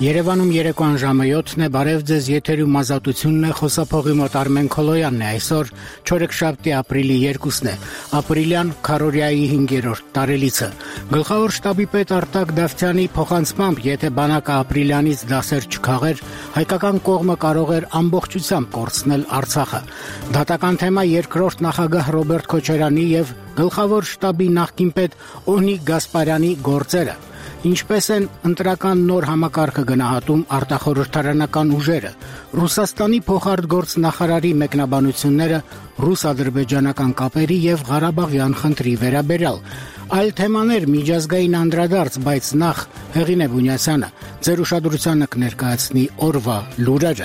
Երևանում երեկոյան ժամը 7-ն է, բարև ձեզ, եթերում ազատությունն է, խոսափողի մոտ Արմեն Քոլոյանն է, այսօր չորեքշաբթի ապրիլի 2-ն է, ապրիլյան քարորիայի 5-րդ տարելիցը։ Գլխավոր շտաբի պետ Արտակ Դավթյանի փոխանցմամբ, եթե բանակը ապրիլյանից դասեր չքաղեր, հայկական կողմը կարող էր ամբողջությամբ կորցնել Արցախը։ Դատական թեմա երկրորդ նախագահ Ռոբերտ Քոչարյանի եւ գլխավոր շտաբի նախկին պետ Օհնիկ Գասպարյանի գործերը։ Ինչպես են ընտրական նոր համակարգը գնահատում արտախորհրդարանական ուժերը, Ռուսաստանի փոխարտգործնախարարի մեկնաբանությունները ռուս-ադրբեջանական կապերի եւ Ղարաբաղյան խնդրի վերաբերյալ, այլ թեմաներ միջազգային անդրադարձ, բայց նախ Հեղինե Բունյասյանը ձեր ուշադրությանը կներկայացնի օրվա լուրերը։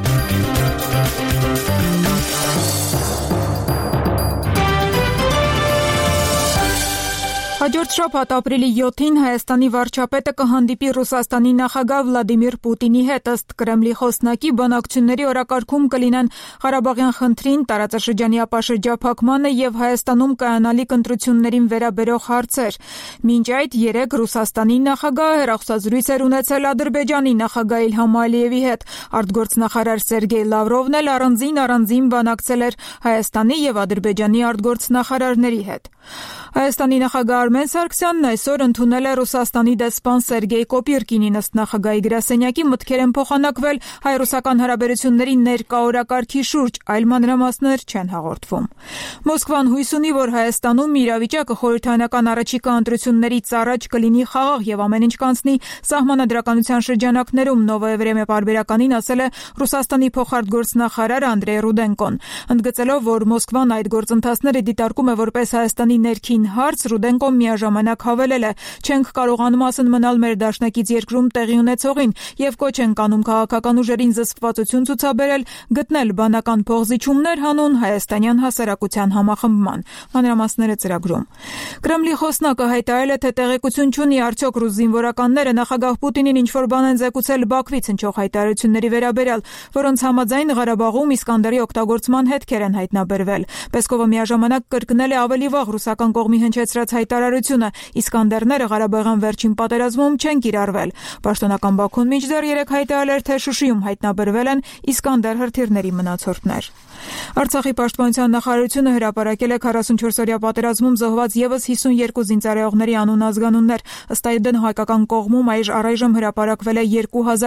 Հաջորդ շաբաթ ապրիլի 7-ին Հայաստանի վարչապետը կհանդիպի Ռուսաստանի նախագահ Վլադիմիր Պուտինի հետ, ըստ Կրեմլի խոսնակի բանակցությունների օրակարգում կլինեն Ղարաբաղյան խնդրին, տարածաշրջանի ապաշրջափակմանը եւ Հայաստանում կայանալիք ընտրություններին վերաբերող հարցեր։ Մինչ այդ երեկ Ռուսաստանի նախագահը հեռախոսազրույց էր ունեցել Ադրբեջանի նախագահ Իլհամ Ալիևի հետ։ Արտգործնախարար Սերգեյ Լավրովն էլ առանձին բանակցել էր Հայաստանի եւ Ադրբեջանի արտգործնախարարների հետ։ Հայաստանի նախագահ Արմեն Սարգսյանն այսօր ընդունել է Ռուսաստանի դեսպան Սերգեյ Կոպիրկինին, ըստ նախագահի գրասենյակի մտքեր են փոխանակվել հայ-ռուսական հարաբերությունների ներկա օրակարգի շուրջ, այլ մանրամասներ չեն հաղորդվում։ Մոսկվան հույս ունի, որ Հայաստանում իրավիճակը խորհրդարանական առաջիկա ընտրություններից առաջ կլինի խաղաղ եւ ամեն ինչ կանցնի սահմանադրականության շրջանակներում, Նովոյե Վրեմյա պարբերականին ասել է Ռուսաստանի փոխարտգործնախարար Անդրեյ Ռուդենկոն, ընդգծելով, որ Մոսկվան այդ գործընթացները դիտարկում է որպես Հայաստանի ներքին հարց, Ռուդենկոն միաժամանակ հավելել է. «Չենք կարողանում ասեն մնալ մեր դաշնակից երկրում տեղի ունեցողին եւ կոչ ենք անում քաղաքական ուժերին զսպվածություն ցուցաբերել, գտնել բանական փոխզիջումներ հանուն հայաստանյան հասարակության համախմբման»։ Մանրամասները ծրագրում։ Կրեմլի խոսնակը հայտարարել է, թե տեղեկություն չունի արդյոք ռուս զինվորականները նախագահ Պուտինին ինչ-որ բան են զեկուցել Բաքվից հնչող հայտարարությունների վերաբերյալ, որոնց համաձայն Ղարաբաղում Իսկանդարի օգտագործման հետքեր են հայտնաբերվել։ Պեսկովը միաժամանակ կրկնել է ավելի վաղ ռուսական կողմի հնչեցրած հայտարարությունը. Իսկանդերները Ղարաբաղյան վերջին պատերազմում չեն կիրառվել։ Պաշտոնական Բաքուն մինչդեռ երեկ հայտարարել էր, թե Շուշիում հայտնաբերվել են Իսկանդեր հրթիռների մնացորդներ։ Արցախի պաշտպանության նախարարությունը հրապարակել է 44-օրյա պատերազմում զոհված եւս 52 զինծառայողների անուն-ազգանուններ։ Ըստ այդմ հայկական կողմում առայժմ հրապարակվել է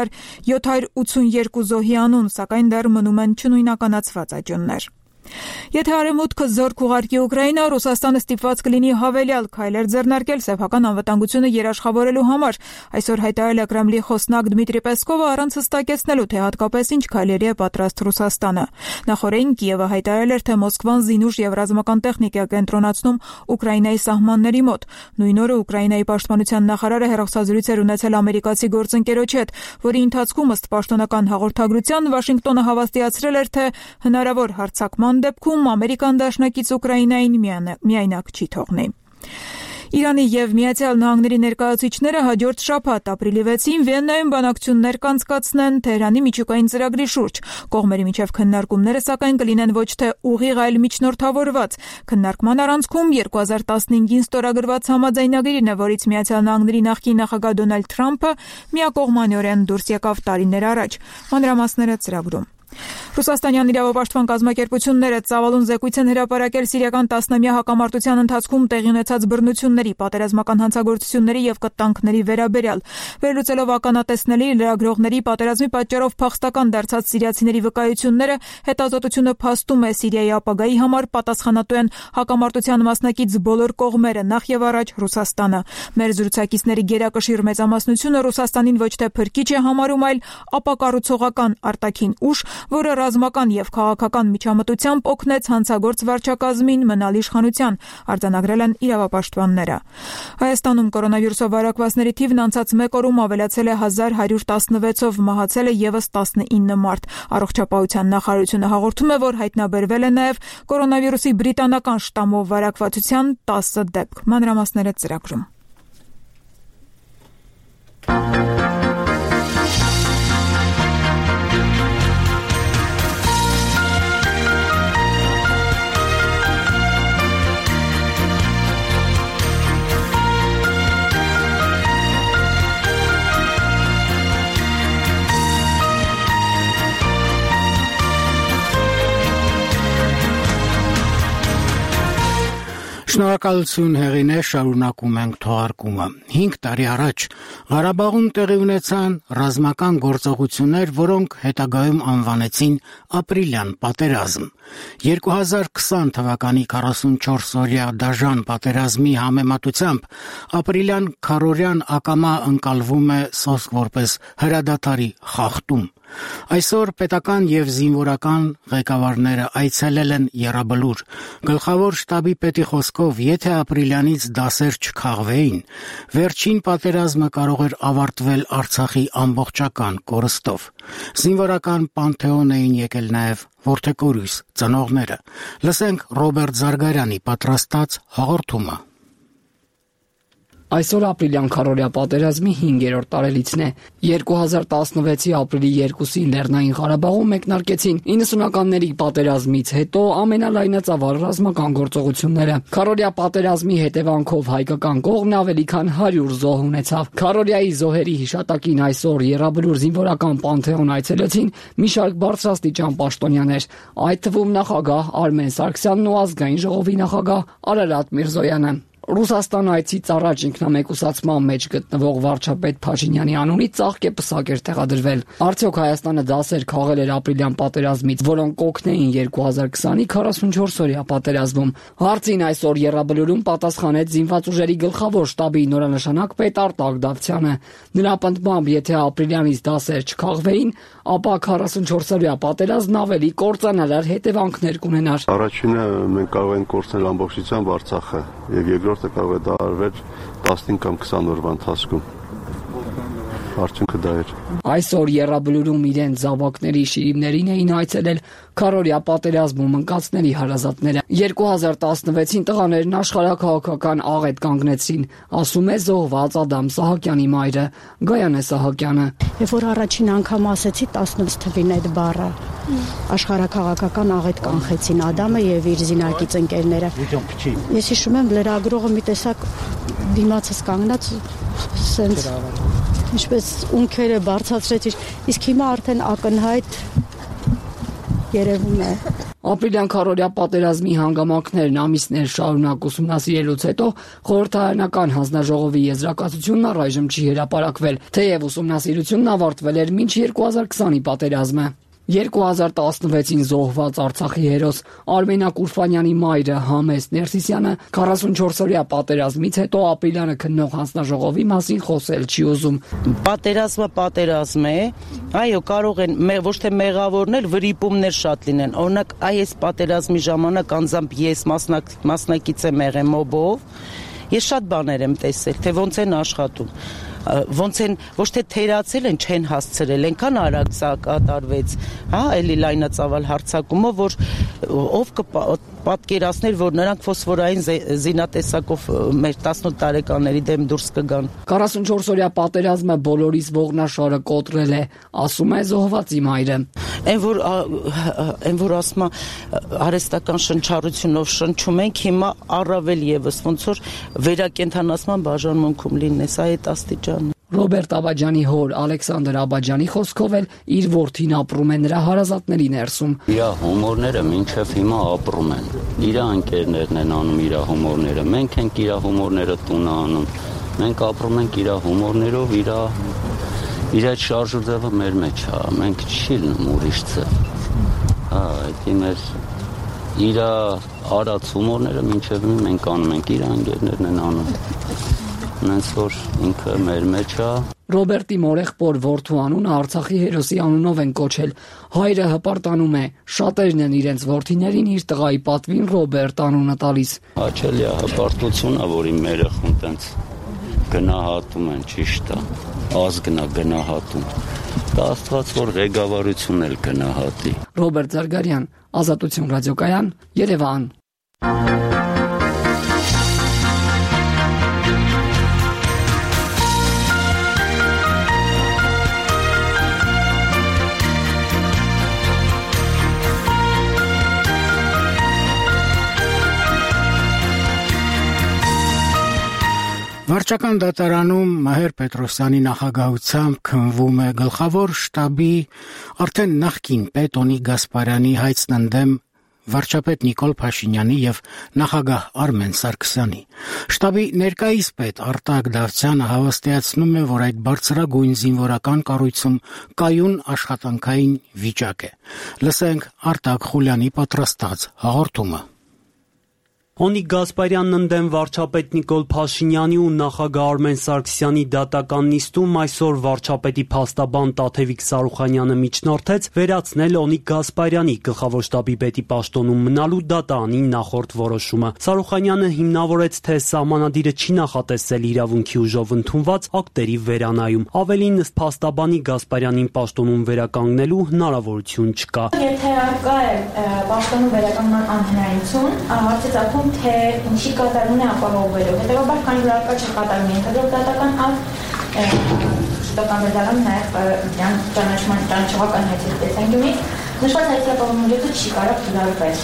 2782 զոհի անուն, սակայն դեռ մնում են չնույնականացված աճյուններ։ Եթե Արևմուտքը զորք ուղարկի Ուկրաինա, Ռուսաստանը ստիպված կլինի հավելյալ քայլեր ձեռնարկել սեփական անվտանգությունը երաշխավորելու համար, այսօր հայտարարել է Կրեմլի խոսնակ Դմիտրի Պեսկովը, առանց հստակեցնելու, թե հատկապես ինչ քայլերի է պատրաստ Ռուսաստանը։ Նախորդին Կիևը հայտարարել էր, թե Մոսկվան զինուժ եւ ռազմական տեխնիկա կենտրոնացնում Ուկրաինայի սահմանների մոտ։ Նույն օրը Ուկրաինայի պաշտպանության նախարարը հեռախոսազրույց էր ունեցել ամերիկացի գործընկերոջ հետ, որի ընթացքում ըստ պաշտոնական հաղորդագրության Վաշինգտոնը հավաստիացրել էր, թե հնարավոր հարձակման դեպքում Ամերիկան դաշնակից Ուկրաինային միայնակ չի թողնի։ Իրանի եւ Միացյալ Նահանգների ներկայացուցիչները հաջորդ շաբաթ ապրիլի 6-ին Վիեննայում բանակցություններ կանցկացնեն Թեհրանի միջուկային ծրագրի շուրջ։ Կողմերի միջև քննարկումները սակայն կլինեն ոչ թե ուղիղ, այլ միջնորդավորված։ Քննարկման առանցքում 2015-ին ստորագրված համաձայնագիրն է, որից Միացյալ Նահանգների նախկին նախագահ Դոնալդ Թրամփը միակողմանիորեն դուրս եկավ տարիներ առաջ։ Մանրամասները ծրագրում։ Ռուսաստանյան իրավապաշտպան կազմակերպությունները ծավալուն զեկույց են հրապարակել սիրիական 10-ամյա հակամարտության ընթացքում տեղի ունեցած բռնությունների, պատերազմական հանցագործությունների եւ կտանքների վերաբերյալ։ Վերլուծելով ականատեսների, լրագրողների, պատերազմի պատճառով փախստական դարձած սիրիացիների վկայությունները, հետազոտությունը փաստում է Սիրիայի ապագայի համար պատասխանատու են հակամարտության մասնակից բոլոր կողմերը, նախ եւ առաջ Ռուսաստանը։ Մեր զրուցակիցների գերակշիռ մեծամասնությունը Ռուսաստանին ոչ թե փրկիչ է համարում, այլ ապակառուցողական արտաքին ուժ, որը ռազմական եւ քաղաքական միջամտությամբ օգնեց հանցագործ վարչակազմին մնալ իշխանության, արձանագրել են իրավապաշտպանները։ Հայաստանում կորոնավիրուսով վարակվածների թիվն անցած մեկ օրում ավելացել է 1116-ով, մահացել է եւս 19 մարդ։ Առողջապահության նախարարությունը հաղորդում է, որ հայտնաբերվել է նաեւ կորոնավիրուսի բրիտանական շտամով վարակվածության 10 դեպք։ Մանրամասները ծրագրում։ Շնորհակալություն Հեղինե, շարունակում ենք թողարկումը։ 5 տարի առաջ Ղարաբաղում տեղի ունեցան ռազմական գործողություններ, որոնք հետագայում անվանեցին ապրիլյան պատերազմ։ 2020 թվականի 44-օրյա դաժան պատերազմի համեմատությամբ ապրիլյան քառօրյան ակամա ընկալվում է սոսկ որպես հրադադարի խախտում։ Այսօր պետական եւ զինվորական ղեկավարները այցելել են Եռաբլուր։ Գլխավոր շտաբի պետի խոսքով, եթե ապրիլյանից դասեր չքաղվեին, վերջին պատերազմը կարող էր ավարտվել Արցախի ամբողջական կորստով։ Զինվորական պանթեոն էին եկել նաեւ որդեկորույս ծնողները։ Լսենք Ռոբերտ Զարգարյանի պատրաստած հաղորդումը։ Այսօր ապրիլյան քառօրյա պատերազմի 5-րդ տարելիցն է։ 2016-ի ապրիլի 2-ին Լեռնային Ղարաբաղում մեկնարկեցին 90-ականների պատերազմից հետո ամենալայնածավալ ռազմական գործողությունները։ Քառօրյա պատերազմի հետևանքով հայկական կողմն ավելի քան 100 զոհ ունեցավ։ Քառօրյայի զոհերի հիշատակին այսօր Եռաբլուր զինվորական պանթեոն այցելեցին մի շարք բարձրաստիճան պաշտոնյաներ, այդ թվում նախագահ Արմեն Սարգսյանն ու ազգային ժողովի նախագահ Արարատ Միրզոյանը։ Ռուսաստան այցից առաջ ինքնամեկուսացման մեջ գտնվող վարչապետ Փաշինյանի անունից ծաղկեպսակ էր տեղադրվել։ Արդյոք Հայաստանը դասեր քաղել էր ապրիլյան պատերազմից, որոնք կօգնեին 2020-ի 44-օրյա պատերազմում։ Հարցին այսօր Եռաբլուրում պատասխանեց զինված ուժերի գլխավոր շտաբի նորանշանակ պետ Արտակ Դավթյանը։ Նրա պնդմամբ, եթե ապրիլյանից դասեր չքաղվեին, ապա 44-օրյա պատերազմն ավելի կործանարար հետևանքներ կունենար։ Առաջինը մենք կարող ենք կորցնել ամբողջությամբ Արցախը, եւ երկրորդը կարող է դա արվել 15 կամ 20 օրվա ընթացքում։ Արդյունքը դա էր։ Այսօր Եռաբլուրում իրենց զավակների շիրիմներին էին այցելել քառօրյա պատերազմում ընկածների հարազատները։ 2016-ին տղաներն աշխարհաքաղաքական աղետ կանգնեցին, ասում է զոհված Ադամ Սահակյանի մայրը Գայանե Սահակյանը։ Երբ որ առաջին անգամ ասեցի 16 թվին այդ բառը, աշխարհաքաղաքական աղետ կանխեցին Ադամը եւ իր զինակից ընկերները։ Ես հիշում եմ լրագրողը մի տեսակ դիմացս կանգնած սենց ինչպես ունքերը բարձրացրեց, իսկ հիմա արդեն ակնհայտ երևում է։ Ապրիլյան քառօրյա պատերազմի հանգամանքներն ամիսներ շարունակ ուսումնասիրելուց հետո խորհրդարանական հանձնաժողովի եզրակացությունն առայժմ չի հրապարակվել, թեև ուսումնասիրությունն ավարտվել էր մինչ 2020-ի պատերազմը։ 2016-ին զոհված Արցախի հերոս Արմենակ Ուրֆանյանի մայրը Համես Ներսիսյանը 44-օրյա պատերազմից հետո ապրիլյանը քննող հանձնաժողովի մասին խոսել չի ուզում։ Պատերազմը պատերազմ է, այո, կարող են ոչ թե մեղավորներ, վրիպումներ շատ լինեն։ Օրինակ, այս պատերազմի ժամանակ անձամբ ես մասնակից եմ եղել մոբով, ես շատ բաներ եմ տեսել, թե ոնց են աշխատում։ Ոնց են ոչ թե թերացել են, չեն հասցրել, այնքան արագ սա կատարվեց, հա, էլի լայնածավալ հարձակումով, որ ով կպատկերացներ, որ նրանք ֆոսֆորային զինատեսակով մեր 18 տարեկանների դեմ դուրս կգան։ 44-օրյա պատերազմը բոլորիս ողնաշարը կոտրել է, ասում է զոհվածի մայրը։ Այն որ ասում է արհեստական շնչառությունով շնչում ենք, հիմա առավել եւս ոնց որ վերակենդանացման բաժանմունքում լինես, այդ աստիճան։ Ռոբերտ Աբաջյանի հոր Ալեքսանդր Աբաջյանի խոսքով էլ իր որդին ապրում է նրա հարազատների ներսում։ Իր հումորները մինչև հիմա ապրում են։ Իր ընկերներն են անում իր հումորները։ Մենք ենք իր հումորները տունը անում։ Մենք ապրում ենք իր հումորներով, իր այդ շարժուձևը մեր մեջ է։ Մենք չի լինում ուրիշ ձև։ Հա, դա մեր իր արած հումորները մինչև մենք անում ենք, իր ընկերներն են անում։ Նենց որ ինքը մեր մեջ է։ Ռոբերտի մորեղբոր որդու անունը Արցախի հերոսի անունով են կոչել։ Հայրը հպարտանում է, շատերն են իրենց որդիներին իր տղայի պատվին Ռոբերտ անունը տալիս։ Հաճելի է հպարտությունը, որ իմ երեխուն տենց գնահատում են, ճիշտ է, ազգն է գնահատում։ Դա Աստված որ ղեկավարությունն էլ գնահատի։ Ռոբերտ Զարգարյան, Ազատություն ռադիոկայան, Երևան։ Վարչական դատարանում Մհեր Պետրոսյանի նախագահությամբ քննվում է գլխավոր շտաբի արդեն նախկին պետ Օնիկ Գասպարյանի հայցն ընդդեմ վարչապետ Նիկոլ Փաշինյանի եւ նախագահ Արմեն Սարգսյանի։ Շտաբի ներկայիս պետ Արտակ Դավթյանը հավաստիացնում է, որ այդ բարձրագույն զինվորական կառույցում կայուն աշխատանքային վիճակ է։ Լսենք Արտակ Խուլյանի պատրաստած հաղորդումը։ Հոնիկ Գասպարյանն ընդդեմ վարչապետ Նիկոլ Փաշինյանի ու նախագահ Արմեն Սարգսյանի դատական նիստում այսօր վարչապետի փաստաբան Տաթևիկ Սարուխանյանը միջնորդեց վերացնել Հոնիկ Գասպարյանի գլխավոր շտաբի պետի պաշտոնում մնալու դատարանի նախորդ որոշումը։ Սարուխանյանը հիմնավորեց, թե սահմանադիրը չի նախատեսել իրավունքի ուժով ընդունված ակտերի վերանայում։ Ավելին, ըստ փաստաբանի, Գասպարյանին պաշտոնում վերականգնելու հնարավորություն չկա։ Եթե արկա է պաշտոնում վերականգնման անհնարինություն, հարցից թե ինչի կատարումն է ապահովվելու։ Հետևաբար, քանի որ արկա չկատարում է, հետևաբար դատական շտական վերդարան նաև ճանաչողական հայցի տեսանկյունից նշված հայցի ապահովումները չի կարող կիրառվել։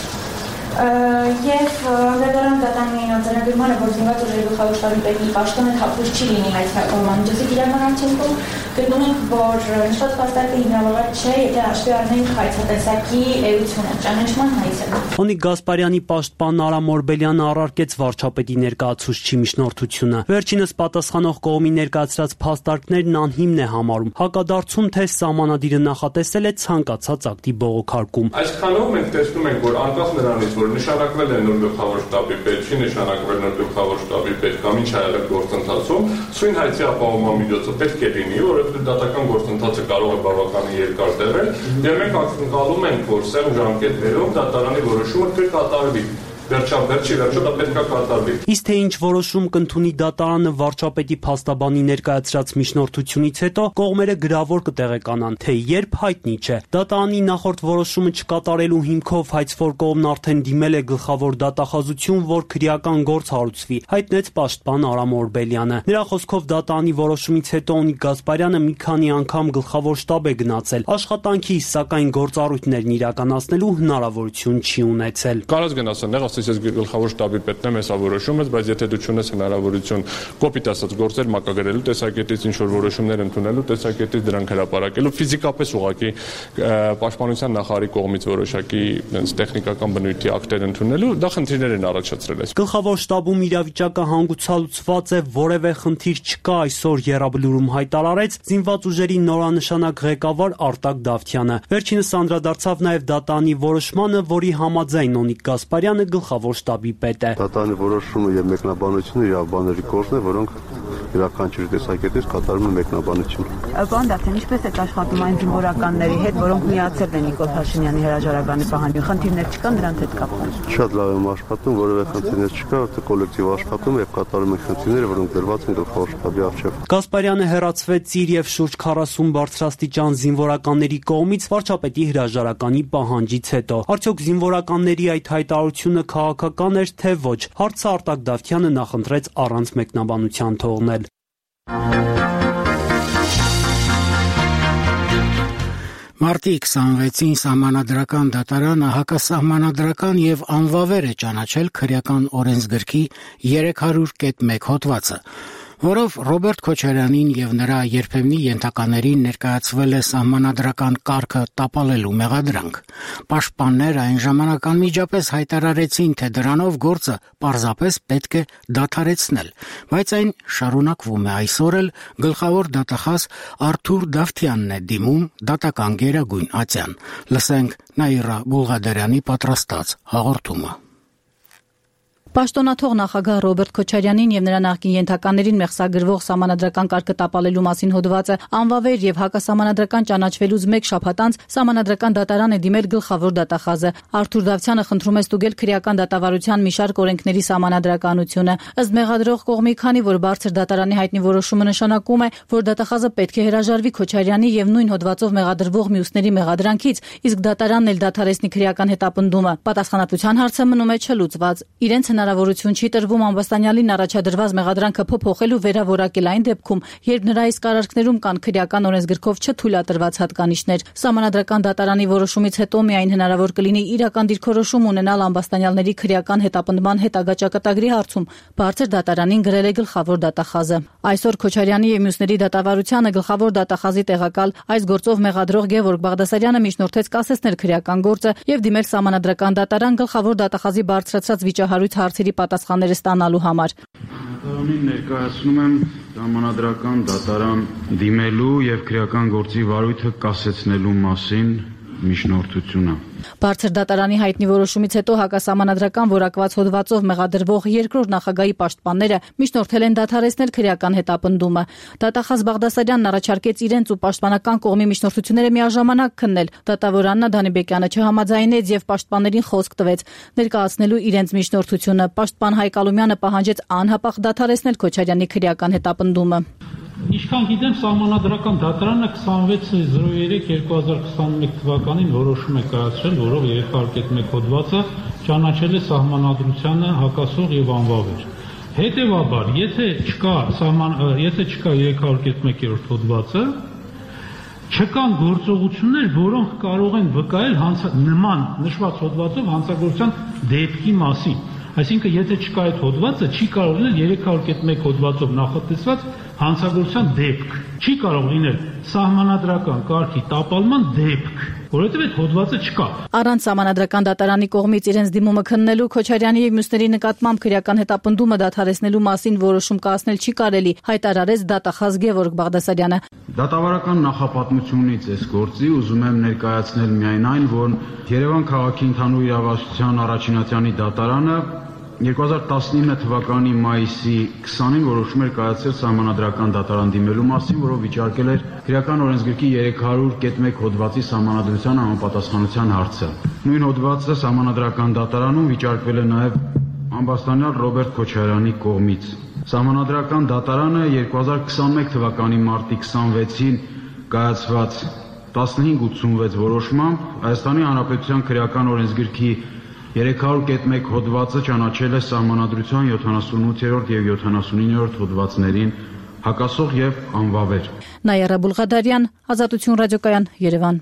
Եվ անդրադառնալով դատարանի արձանագրմանը, որ զինված ուժերի գլխավոր շտաբի պետի պաշտոնը հապուր չի լինի հայցի ապահովման միջոցի կիրառման արդյունքում, գտնում ենք, որ նշված փաստարկը հիմնավորված չէ, եթե հաշվի առնենք հայցատեսակի էությունը, ճանաչման հայցը։ Հոնիկ Գասպարյանի պաշտպան Արամ Օրբելյանը առարկեց վարչապետի ներկայացուցչի միջնորդությունը։ Վերջինս պատասխանող կողմի ներկայացրած փաստարկներն անհիմն է համարում, հակադարձում, թե սահմանադիրը նախատեսել է ցանկացած ակտի բողոքարկում։ Այսքանով մենք տեսնում ենք, որ անկախ նրանից, որ նշանակվել է նոր գլխավոր շտաբի պետ, չի նշանակվել նոր գլխավոր շտաբի պետ կամ ինչ ա եղել գործընթացում, սույն հայցի ապահովման միջոցը պետք է լինի, որովհետև դատական գործընթացը կարող է բավականին երկար տևել, եւ մենք ակնկալում ենք, որ սեմ ժամկետներում դատարանի որոշումը կկատարվի։ Վերջի դա պետք է կատարվի։ Իսկ թե ինչ որոշում կընդունի դատարանը վարչապետի փաստաբանի ներկայացրած միջնորդությունից հետո կողմերը գրավոր կտեղեկանան, թե երբ հայտնի չէ։ Դատարանի նախորդ որոշումը չկատարելու հիմքով հայցվոր կողմն արդեն դիմել է գլխավոր դատախազություն, որ քրեական գործ հարուցվի, հայտնեց պաշտպան Արամ Օրբելյանը։ Նրա խոսքով դատարանի որոշումից հետո Հոնիկ Գասպարյանը մի քանի անգամ գլխավոր շտաբ է գնացել աշխատանքի, սակայն գործառույթներն իրականացնելու հնարավորություն չի ունեցել։ Կարած գնացել ես գլխավոր շտաբի պետն եմ հեսա որոշում ես, բայց եթե դու չունես հնարավորություն կոպիտ ասած գործեր մակագրելու տեսակետից, ինչ որ որոշումներ ընդունելու տեսակետից, դրանք հրապարակելու, ֆիզիկապես ուղղակի պաշտպանության նախարարի կողմից որոշակի տեխնիկական բնույթի ակտեր ընդունելու, դա խնդիրներ են առաջացրել։ Գլխավոր շտաբում իրավիճակը հանգուցալուծված է, որևէ խնդիր չկա, այսօր եռաբլուրում հայտարարեց զինված ուժերի նորանշանակ ղեկավար Արտակ Դավթյանը։ Վերջինս անդրադարձավ նաև դատարանի որոշմանը, որի համաձայն Հոնիկ Գասպարյանը գլխավոր շտաբի պետ է։ Դատարանի որոշումը եւ մեկնաբանությունը իրավաբանների կողմն է, որոնք յուրաքանչյուր տեսակետից կատարում են մեկնաբանություն։ Պարոն Դավթյան, ինչպես է աշխատում այն զինվորականների հետ, որոնք միացել են Նիկոլ Փաշինյանի հրաժարականի պահանջին, խնդիրներ չկան դրանց հետ կապված։ Շատ լավ եմ աշխատում, որևէ խնդիրներ չկա, որտեղ կոլեկտիվ աշխատում եւ կատարում են խնդիրները, որոնք դրված են գլխավոր շտաբի առջեւ։ Գասպարյանը հերացվեց իր եւ շուրջ 40 բարձրաստիճան զինվորականների կողմից վարչապետի հրաժարականի պահանջից հետո։ Արդյոք զինվորականների այդ հայտարարությունը քաղաքական էր, թե ոչ։ Հարցը Արտակ Դավթյանը նախընտրեց առանց մեկնաբանության թողնել։ Մարտի 26-ին Սահմանադրական դատարանը հակասահմանադրական եւ անվավեր է ճանաչել քրեական օրենսգրքի 300.1 հոդվածը, որով Ռոբերտ Քոչարյանին եւ նրա երբեմնի ենթականերին ներկայացվել է սահմանադրական կարգը տապալելու մեղադրանք։ Պաշտպանները այն ժամանակ անմիջապես հայտարարեցին, թե դրանով գործը պարզապես պետք է դադարեցնել, բայց այն շարունակվում է այսօր էլ գլխավոր դատախազ Արթուր Դավթյանն է դիմում դատական գերագույն ատյան։ Լսենք Նաիրա Բուլղադարյանի պատրաստած հաղորդումը։ Պաշտոնաթող նախագահ Ռոբերտ Քոչարյանին եւ նրա նախկին ենթականերին մեղսագրվող սահմանադրական կարգը տապալելու մասին հոդվածը անվավեր եւ հակասահմանադրական ճանաչվելուց մեկ շաբաթ անց սահմանադրական դատարան է դիմել գլխավոր դատախազը։ Արթուր Դավթյանը խնդրում է ստուգել քրեական դատավարության մի շարք օրենքների սահմանադրականությունը։ Ըստ մեղադրող կողմի, քանի որ բարձր դատարանի հայտնի որոշումը նշանակում է, որ դատախազը պետք է հրաժարվի Քոչարյանի եւ նույն հոդվածով մեղադրվող մյուսների մեղադրանքից, իսկ դատարանն էլ դադարեցնի քրեական հետապնդումը, պատասխանատվության հարցը մնում է չլուծված։ Իրենց հնարավորություն չի տրվում ամբաստանյալին առաջադրված մեղադրանքը փոփոխել ու վերավորակել այն դեպքում, երբ նրա իսկ արարքներում կան քրեական օրենսգրքով չթույլատրված հատկանիշներ։ Սահմանադրական դատարանի որոշումից հետո միայն հնարավոր կլինի իրական դիրքորոշում ունենալ ամբաստանյալների քրեական հետապնդման հետագա ճակատագրի հարցում, բարձր դատարանին գրել է գլխավոր դատախազը։ Այսօր Քոչարյանի եւ մյուսների դատավարությանը գլխավոր դատախազի տեղակալ այս գործով մեղադրող Գևորգ Բաղդասարյանը միջնորդեց կասեցնել քրեական գործը եւ դիմել Սահմանադրական դատարան գլխավոր դատախազի բարձրացրած վիճահարույց հարցերի պատասխանները ստանալու համար։ Դատարանին ներկայացնում եմ Սահմանադրական դատարան դիմելու եւ քրեական գործի վարույթը կասեցնելու մասին միջնորդությունը։ Բարձր դատարանի հայտնի որոշումից հետո հակասահմանադրական որակված հոդվածով մեղադրվող երկրորդ նախագահի պաշտպանները միջնորդել են դադարեցնել քրեական հետապնդումը։ Դատախազ Բաղդասարյանն առաջարկեց իրենց ու պաշտպանական կողմի միջնորդությունները միաժամանակ քննել։ Դատավոր Աննա Դանիբեկյանը չհամաձայնեց եւ պաշտպաններին խոսք տվեց ներկայացնելու իրենց միջնորդությունը։ Պաշտպան Հայկ Ալումյանը պահանջեց անհապաղ դադարեցնել Քոչարյանի քրեական հետապնդումը։ Ինչքան գիտեմ, Սահմանադրական դատարանը 26.03.2021 թվականին որոշում է կայացրել, որով 301 հոդվածը ճանաչել է սահմանադրությանը հակասող եւ անվավեր։ Հետևաբար, եթե չկա 301 հոդվածը, չկան գործողություններ, որոնք կարող են վկայել նման նշված հոդվածով հանցագործության դեպքի մասին։ Այսինքն, եթե չկա այդ հոդվածը, չի կարող լինել 301 հոդվածով նախատեսված հանցագործության դեպք, չի կարող լինել սահմանադրական կարգի տապալման դեպք, որովհետև այդ հոդվածը չկա։ Առանց Սահմանադրական դատարանի կողմից իրենց դիմումը քննելու Քոչարյանի եւ մյուսների նկատմամբ քրեական հետապնդումը դադարեցնելու մասին որոշում կայացնել չի կարելի, հայտարարեց դատախազ Գևորգ Բաղդասարյանը։ Դատավարական նախապատմությունից այս գործի ուզում եմ ներկայացնել միայն այն, որ Երևան քաղաքի ընդհանուր իրավասության առաջինատյանի դատարանը 2019 թվականի մայիսի 20-ին որոշում էր կայացրել Սահմանադրական դատարան դիմելու մասին, որով վիճարկել էր քրեական օրենսգրքի 300.1 հոդվածի սահմանադրության համապատասխանության հարցը։ Նույն հոդվածը Սահմանադրական դատարանում վիճարկվել է նաև ամբաստանյալ Ռոբերտ Քոչարյանի կողմից։ Սահմանադրական դատարանը 2021 թվականի մարտի 26-ին կայացված 1586 որոշմամբ Հայաստանի Հանրապետության քրեական օրենսգրքի 300.1 հոդվածը ճանաչել է Սահմանադրության 78-րդ եւ 79-րդ հոդվածներին հակասող եւ անվավեր։ Նայարա Բուլղադարյան, Ազատություն ռադիոկայան, Երևան։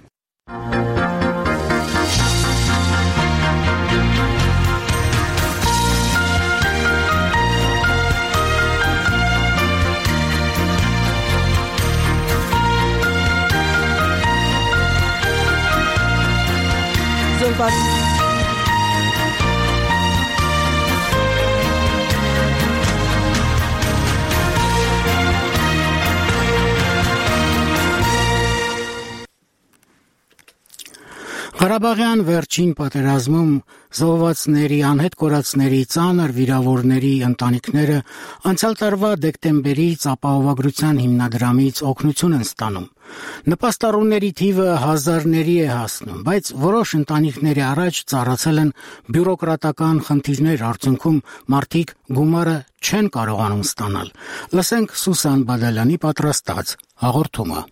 Ղարաբաղյան վերջին պատերազմում զոհվածների, անհետ կորածների, ծանր վիրավորների ընտանիքները անցյալ տարվա դեկտեմբերից ապահովագրության հիմնադրամից օգնություն են ստանում։ Նպաստառուների թիվը հազարների է հասնում, բայց որոշ ընտանիքների առաջ ծառացել են բյուրոկրատական խնդիրներ, արդյունքում մարդիկ գումարը չեն կարողանում ստանալ։ Լսենք Սուսան Բադալյանի պատրաստած հաղորդումը։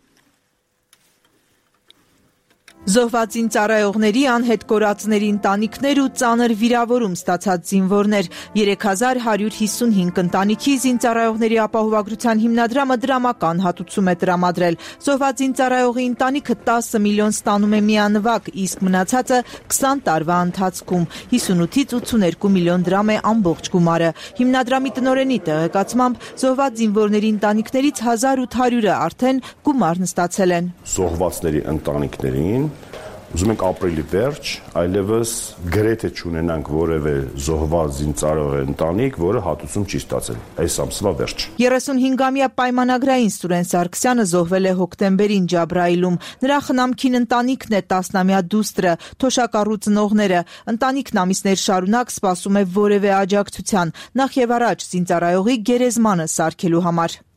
Զոհվածին ծառայողների, անհետ կորածների ընտանիքներ ու ծանր վիրավորում ստացած զինվորներ 3155 ընտանիքի զինծառայողների ապահովագրության հիմնադրամը դրամական հատուցում է տրամադրել։ Զոհված զինծառայողի ընտանիքը 10 միլիոն ստանում է միանվագ, իսկ մնացածը 20 տարվա ընթացքում 58-ից 82 միլիոն դրամ է ամբողջ գումարը։ Հիմնադրամի տնօրենի տեղեկացմամբ զոհված զինվորների ընտանիքներից 1800-ը արդեն գումարն ստացել են։ Զոհվածների ընտանիքներին ուզում ենք ապրիլի վերջ այլևս գրեթե չունենանք որևէ զոհված զինծառայող ընտանիք, որը հատուցում չի ստացել այս ամսվա վերջ։ 35-ամյա պայմանագրային Սուրեն Սարգսյանը զոհվել է հոկտեմբերին Ջաբրայիլում։ Նրա խնամքին ընտանիքն է 10-ամյա դուստրը, թոշակառու ծնողները։ Ընտանիքն ամիսներ շարունակ սպասում է որևէ աջակցության, նախ եւ առաջ զինծառայողի գերեզմանը սարքելու համար։ Սաղ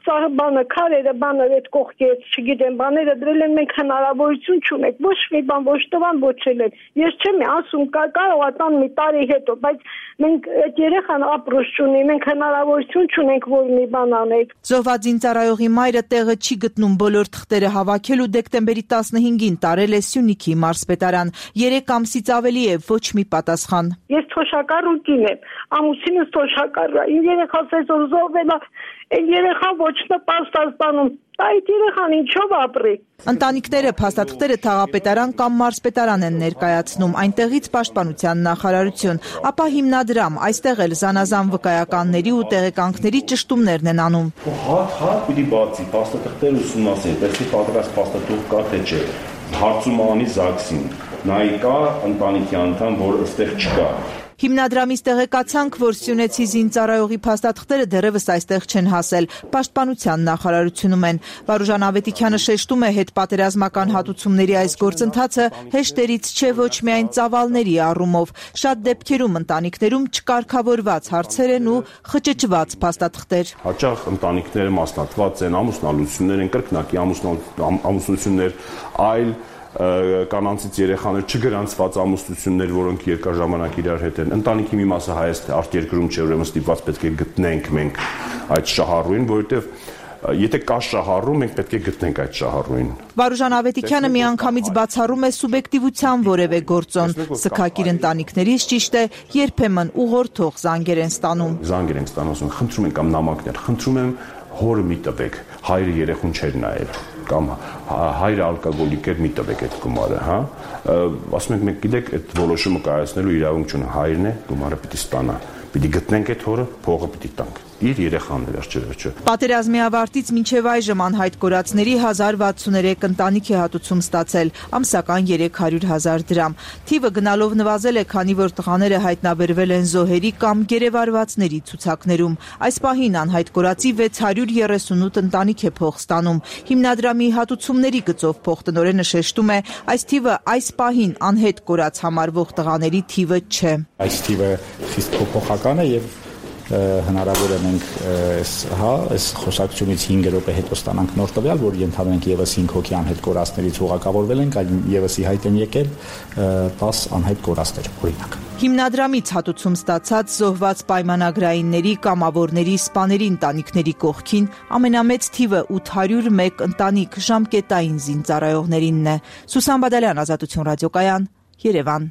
սա բանը քարերը բանը այդ կողքի չգիտեմ բաները դրել են մենք հնարավորություն չունենք ոչ մի բան ոչ տվան ոչ էլ ես չեմ ասում կարող է տան մի տարի հետո բայց մենք այդ երեխան ապրուց չունի մենք հնարավորություն չունենք որ մի բան անենք Զոհված զինծառայողի մայրը տեղը չի գտնում բոլոր թղթերը հավաքելու դեկտեմբերի 15-ին տարել է Սյունիքի մարզպետարան 3 ամսից ավելի է ոչ մի պատասխան Ես թոշակառուկին եմ ամուսինս թոշակառ է երեխաս այսօր զոհվել է Այն երեխան ոչ նպաստած բանում, այդ երեխան ինչով ապրի։ Ընտանիքները փաստաթղթերը թաղապետարան կամ մարզպետարան են ներկայացնում, այնտեղից պաշտպանության նախարարություն, ապա հիմնադրամ, այստեղ էլ զանազան վկայականների ու տեղեկանքների ճշտումներն են անում։ Հատ պիտի բացի, փաստաթղթեր ուսումնասիրել, տեսի պատրաստ փաստաթուղթ կա թե չէ։ Հարցում անի ԶԱԳՍ-ին, նայի կա ընտանիքի անդամ, որ այստեղ չկա։ Հիմնադրամից տեղեկացանք, որ Սյունեցի զինծառայողի փաստաթղթերը դեռևս այստեղ չեն հասել, պաշտպանության նախարարությունում են։ Վարուժան Ավետիքյանը շեշտում է հետպատերազմական հատուցումների այս գործընթացը հեշտերից չէ ոչ միայն ծավալների առումով։ Շատ դեպքերում ընտանիքներում չկարգավորված հարցեր են ու խճճված փաստաթղթեր։ Հաճախ ընտանիքները մասնատված են, ամուսնալություններ են, կրկնակի ամուսնություններ, այլ կանանցից երեխաներ չգրանցված ամուսնություններ, որոնք երկար ժամանակ իրար հետ են։ Ընտանիքի մի մասը հայ է, արտերկրում չէ, ուրեմն ստիպված պետք է գտնենք մենք այդ շահառուին, որովհետև եթե կա շահառու, մենք պետք է գտնենք այդ շահառուին։ Վարուժան Ավետիքյանը միանգամից բացառում է սուբյեկտիվության որևէ գործոն։ Սգակիր ընտանիքներից ճիշտ է, երբեմն ուղղորդող զանգեր են ստանում։ Զանգեր ենք ստանում, ասում խնդրում ենք կամ նամակներ, խնդրում եմ հորը մի տվեք, հայրը երեխուն չէր նայել կամ հայրը ալկոգոլիկ էր մի տվեք այդ գումարը, հա։ Ասում ենք մենք գիտեք այդ որոշումը կայացնելու իրավունք չունի, հայրն է, գումարը պիտի ստանա։ Պիտի գտնենք այդ հորը, փողը պիտի տանք։ Իր երեխաները վերջը։ Պատերազմի ավարտից մինչև այժմ անհայտ կորածների 1063 ընտանիք է հատուցում ստացել, ամսական 300,000 դրամ։ Թիվը գնալով նվազել է, քանի որ տղաները հայտնաբերվել են զոհերի կամ գերեվարվածների ցուցակներում։ Այս պահին անհայտ կորածի 638 ընտանիք է փող ստանում։ Հիմնադրամի հատուցումների գծով փոխտնօրենը շեշտում է, այս թիվը այս պահին անհետ կորած համարվող տղաների թիվը չէ։ Այս թիվը խիստ փոփոխական է եւ հնարավոր է մենք այս խոսակցությունից 5 րոպե հետո ստանանք նոր տվյալ, որ ենթադրենք եւս 5 հոգի անհետ կորածներից ուղղակավորվել են, այլ եւս ի հայտ են եկել 10 անհետ կորածներ, օրինակ։ Հիմնադրամից հատուցում ստացած զոհված պայմանագրայինների, կամավորների, սպաների ընտանիքների կողքին ամենամեծ թիվը 801 ընտանիք ժամկետային զինծառայողներինն է։ Սուսան Բադալյան, Ազատություն ռադիոկայան, Երևան։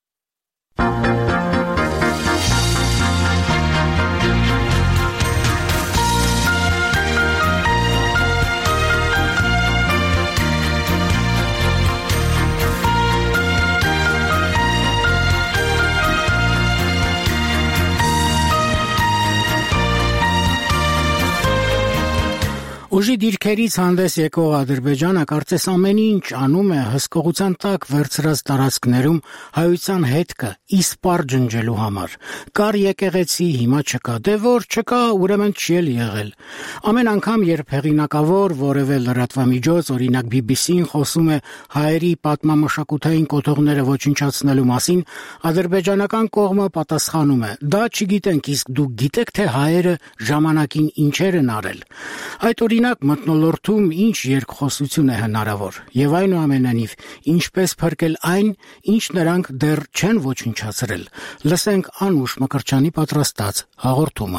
Ուժի դիրքերից հանդես եկող Ադրբեջանը կարծես ամեն ինչ անում է հսկողության տակ վերցրած տարածքներում հայության հետքը իսպառ ջնջելու համար։ Կար եկեղեցի, հիմա չկա, դե որ չկա, ուրեմն չի էլ եղել։ Ամեն անգամ, երբ հեղինակավոր որևէ լրատվամիջոց, օրինակ BBC-ն խոսում է հայերի պատմամշակութային կոթողները ոչնչացնելու մասին, ադրբեջանական կողմը պատասխանում է. դա չգիտենք, իսկ դուք գիտեք, թե հայերը ժամանակին ինչեր են արել։ Այդ օրինակ մթնոլորտում ինչ երկխոսություն է հնարավոր եւ այնուամենայնիվ ինչպես փրկել այն, ինչ նրանք դեռ չեն ոչնչացրել։ Լսենք Անուշ Մկրտչյանի պատրաստած հաղորդումը։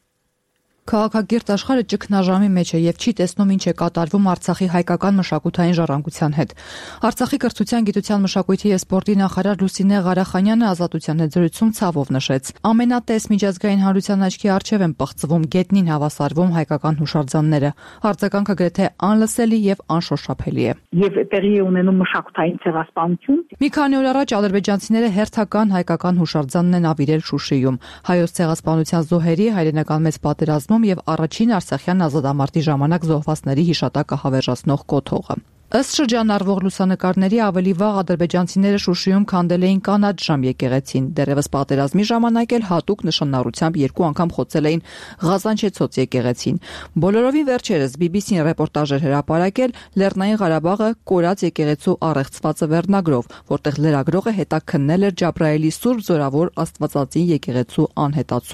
Քաղաքակիրթ աշխարհը ճգնաժամի մեջ է եւ չի տեսնում ինչ է կատարվում Արցախի հայկական մշակութային ժառանգության հետ։ Արցախի կրթության, գիտության, մշակույթի եւ սպորտի նախարար Լուսինե Ղարախանյանը Ազատության հետ զրույցում ցավով նշեց. ամենատես միջազգային հանրության աչքի առջև են պղծվում, գետնին հավասարվում հայկական հուշարձանները։ Արձագանքը գրեթե անլսելի եւ անշոշափելի է։ Եվ տեղի է ունենում մշակութային ցեղասպանություն։ Մի քանի օր առաջ ադրբեջանցիները հերթական հայկական հուշարձանն են ավիրել Շուշիում։ Հայոց ցեղասպանության զոհերի հայրենական մեծ պատերազմում եւ առաջին արցախյան ազատամարտի ժամանակ զոհվածների հիշատակը հավերժացնող կոթողը։ Ըստ շրջանառվող լուսանկարների ավելի վաղ ադրբեջանցիները Շուշիում քանդել էին կանաչ ժամ եկեղեցին։ Դեռևս պատերազմի ժամանակ էլ հատուկ նշանառությամբ 2 անգամ խոցել էին Ղազանչեցոց եկեղեցին։ Բոլորովին վերջերս BBC-ն ռեպորտաժ էր հրապարակել Լեռնային Ղարաբաղը կորած եկեղեցու առեղծվածը վերնագրով, որտեղ լրագրողը հետաքննել էր Ջաբրայելի Սուրբ Զորավոր Աստվածածին եկեղեցու անհետացումը։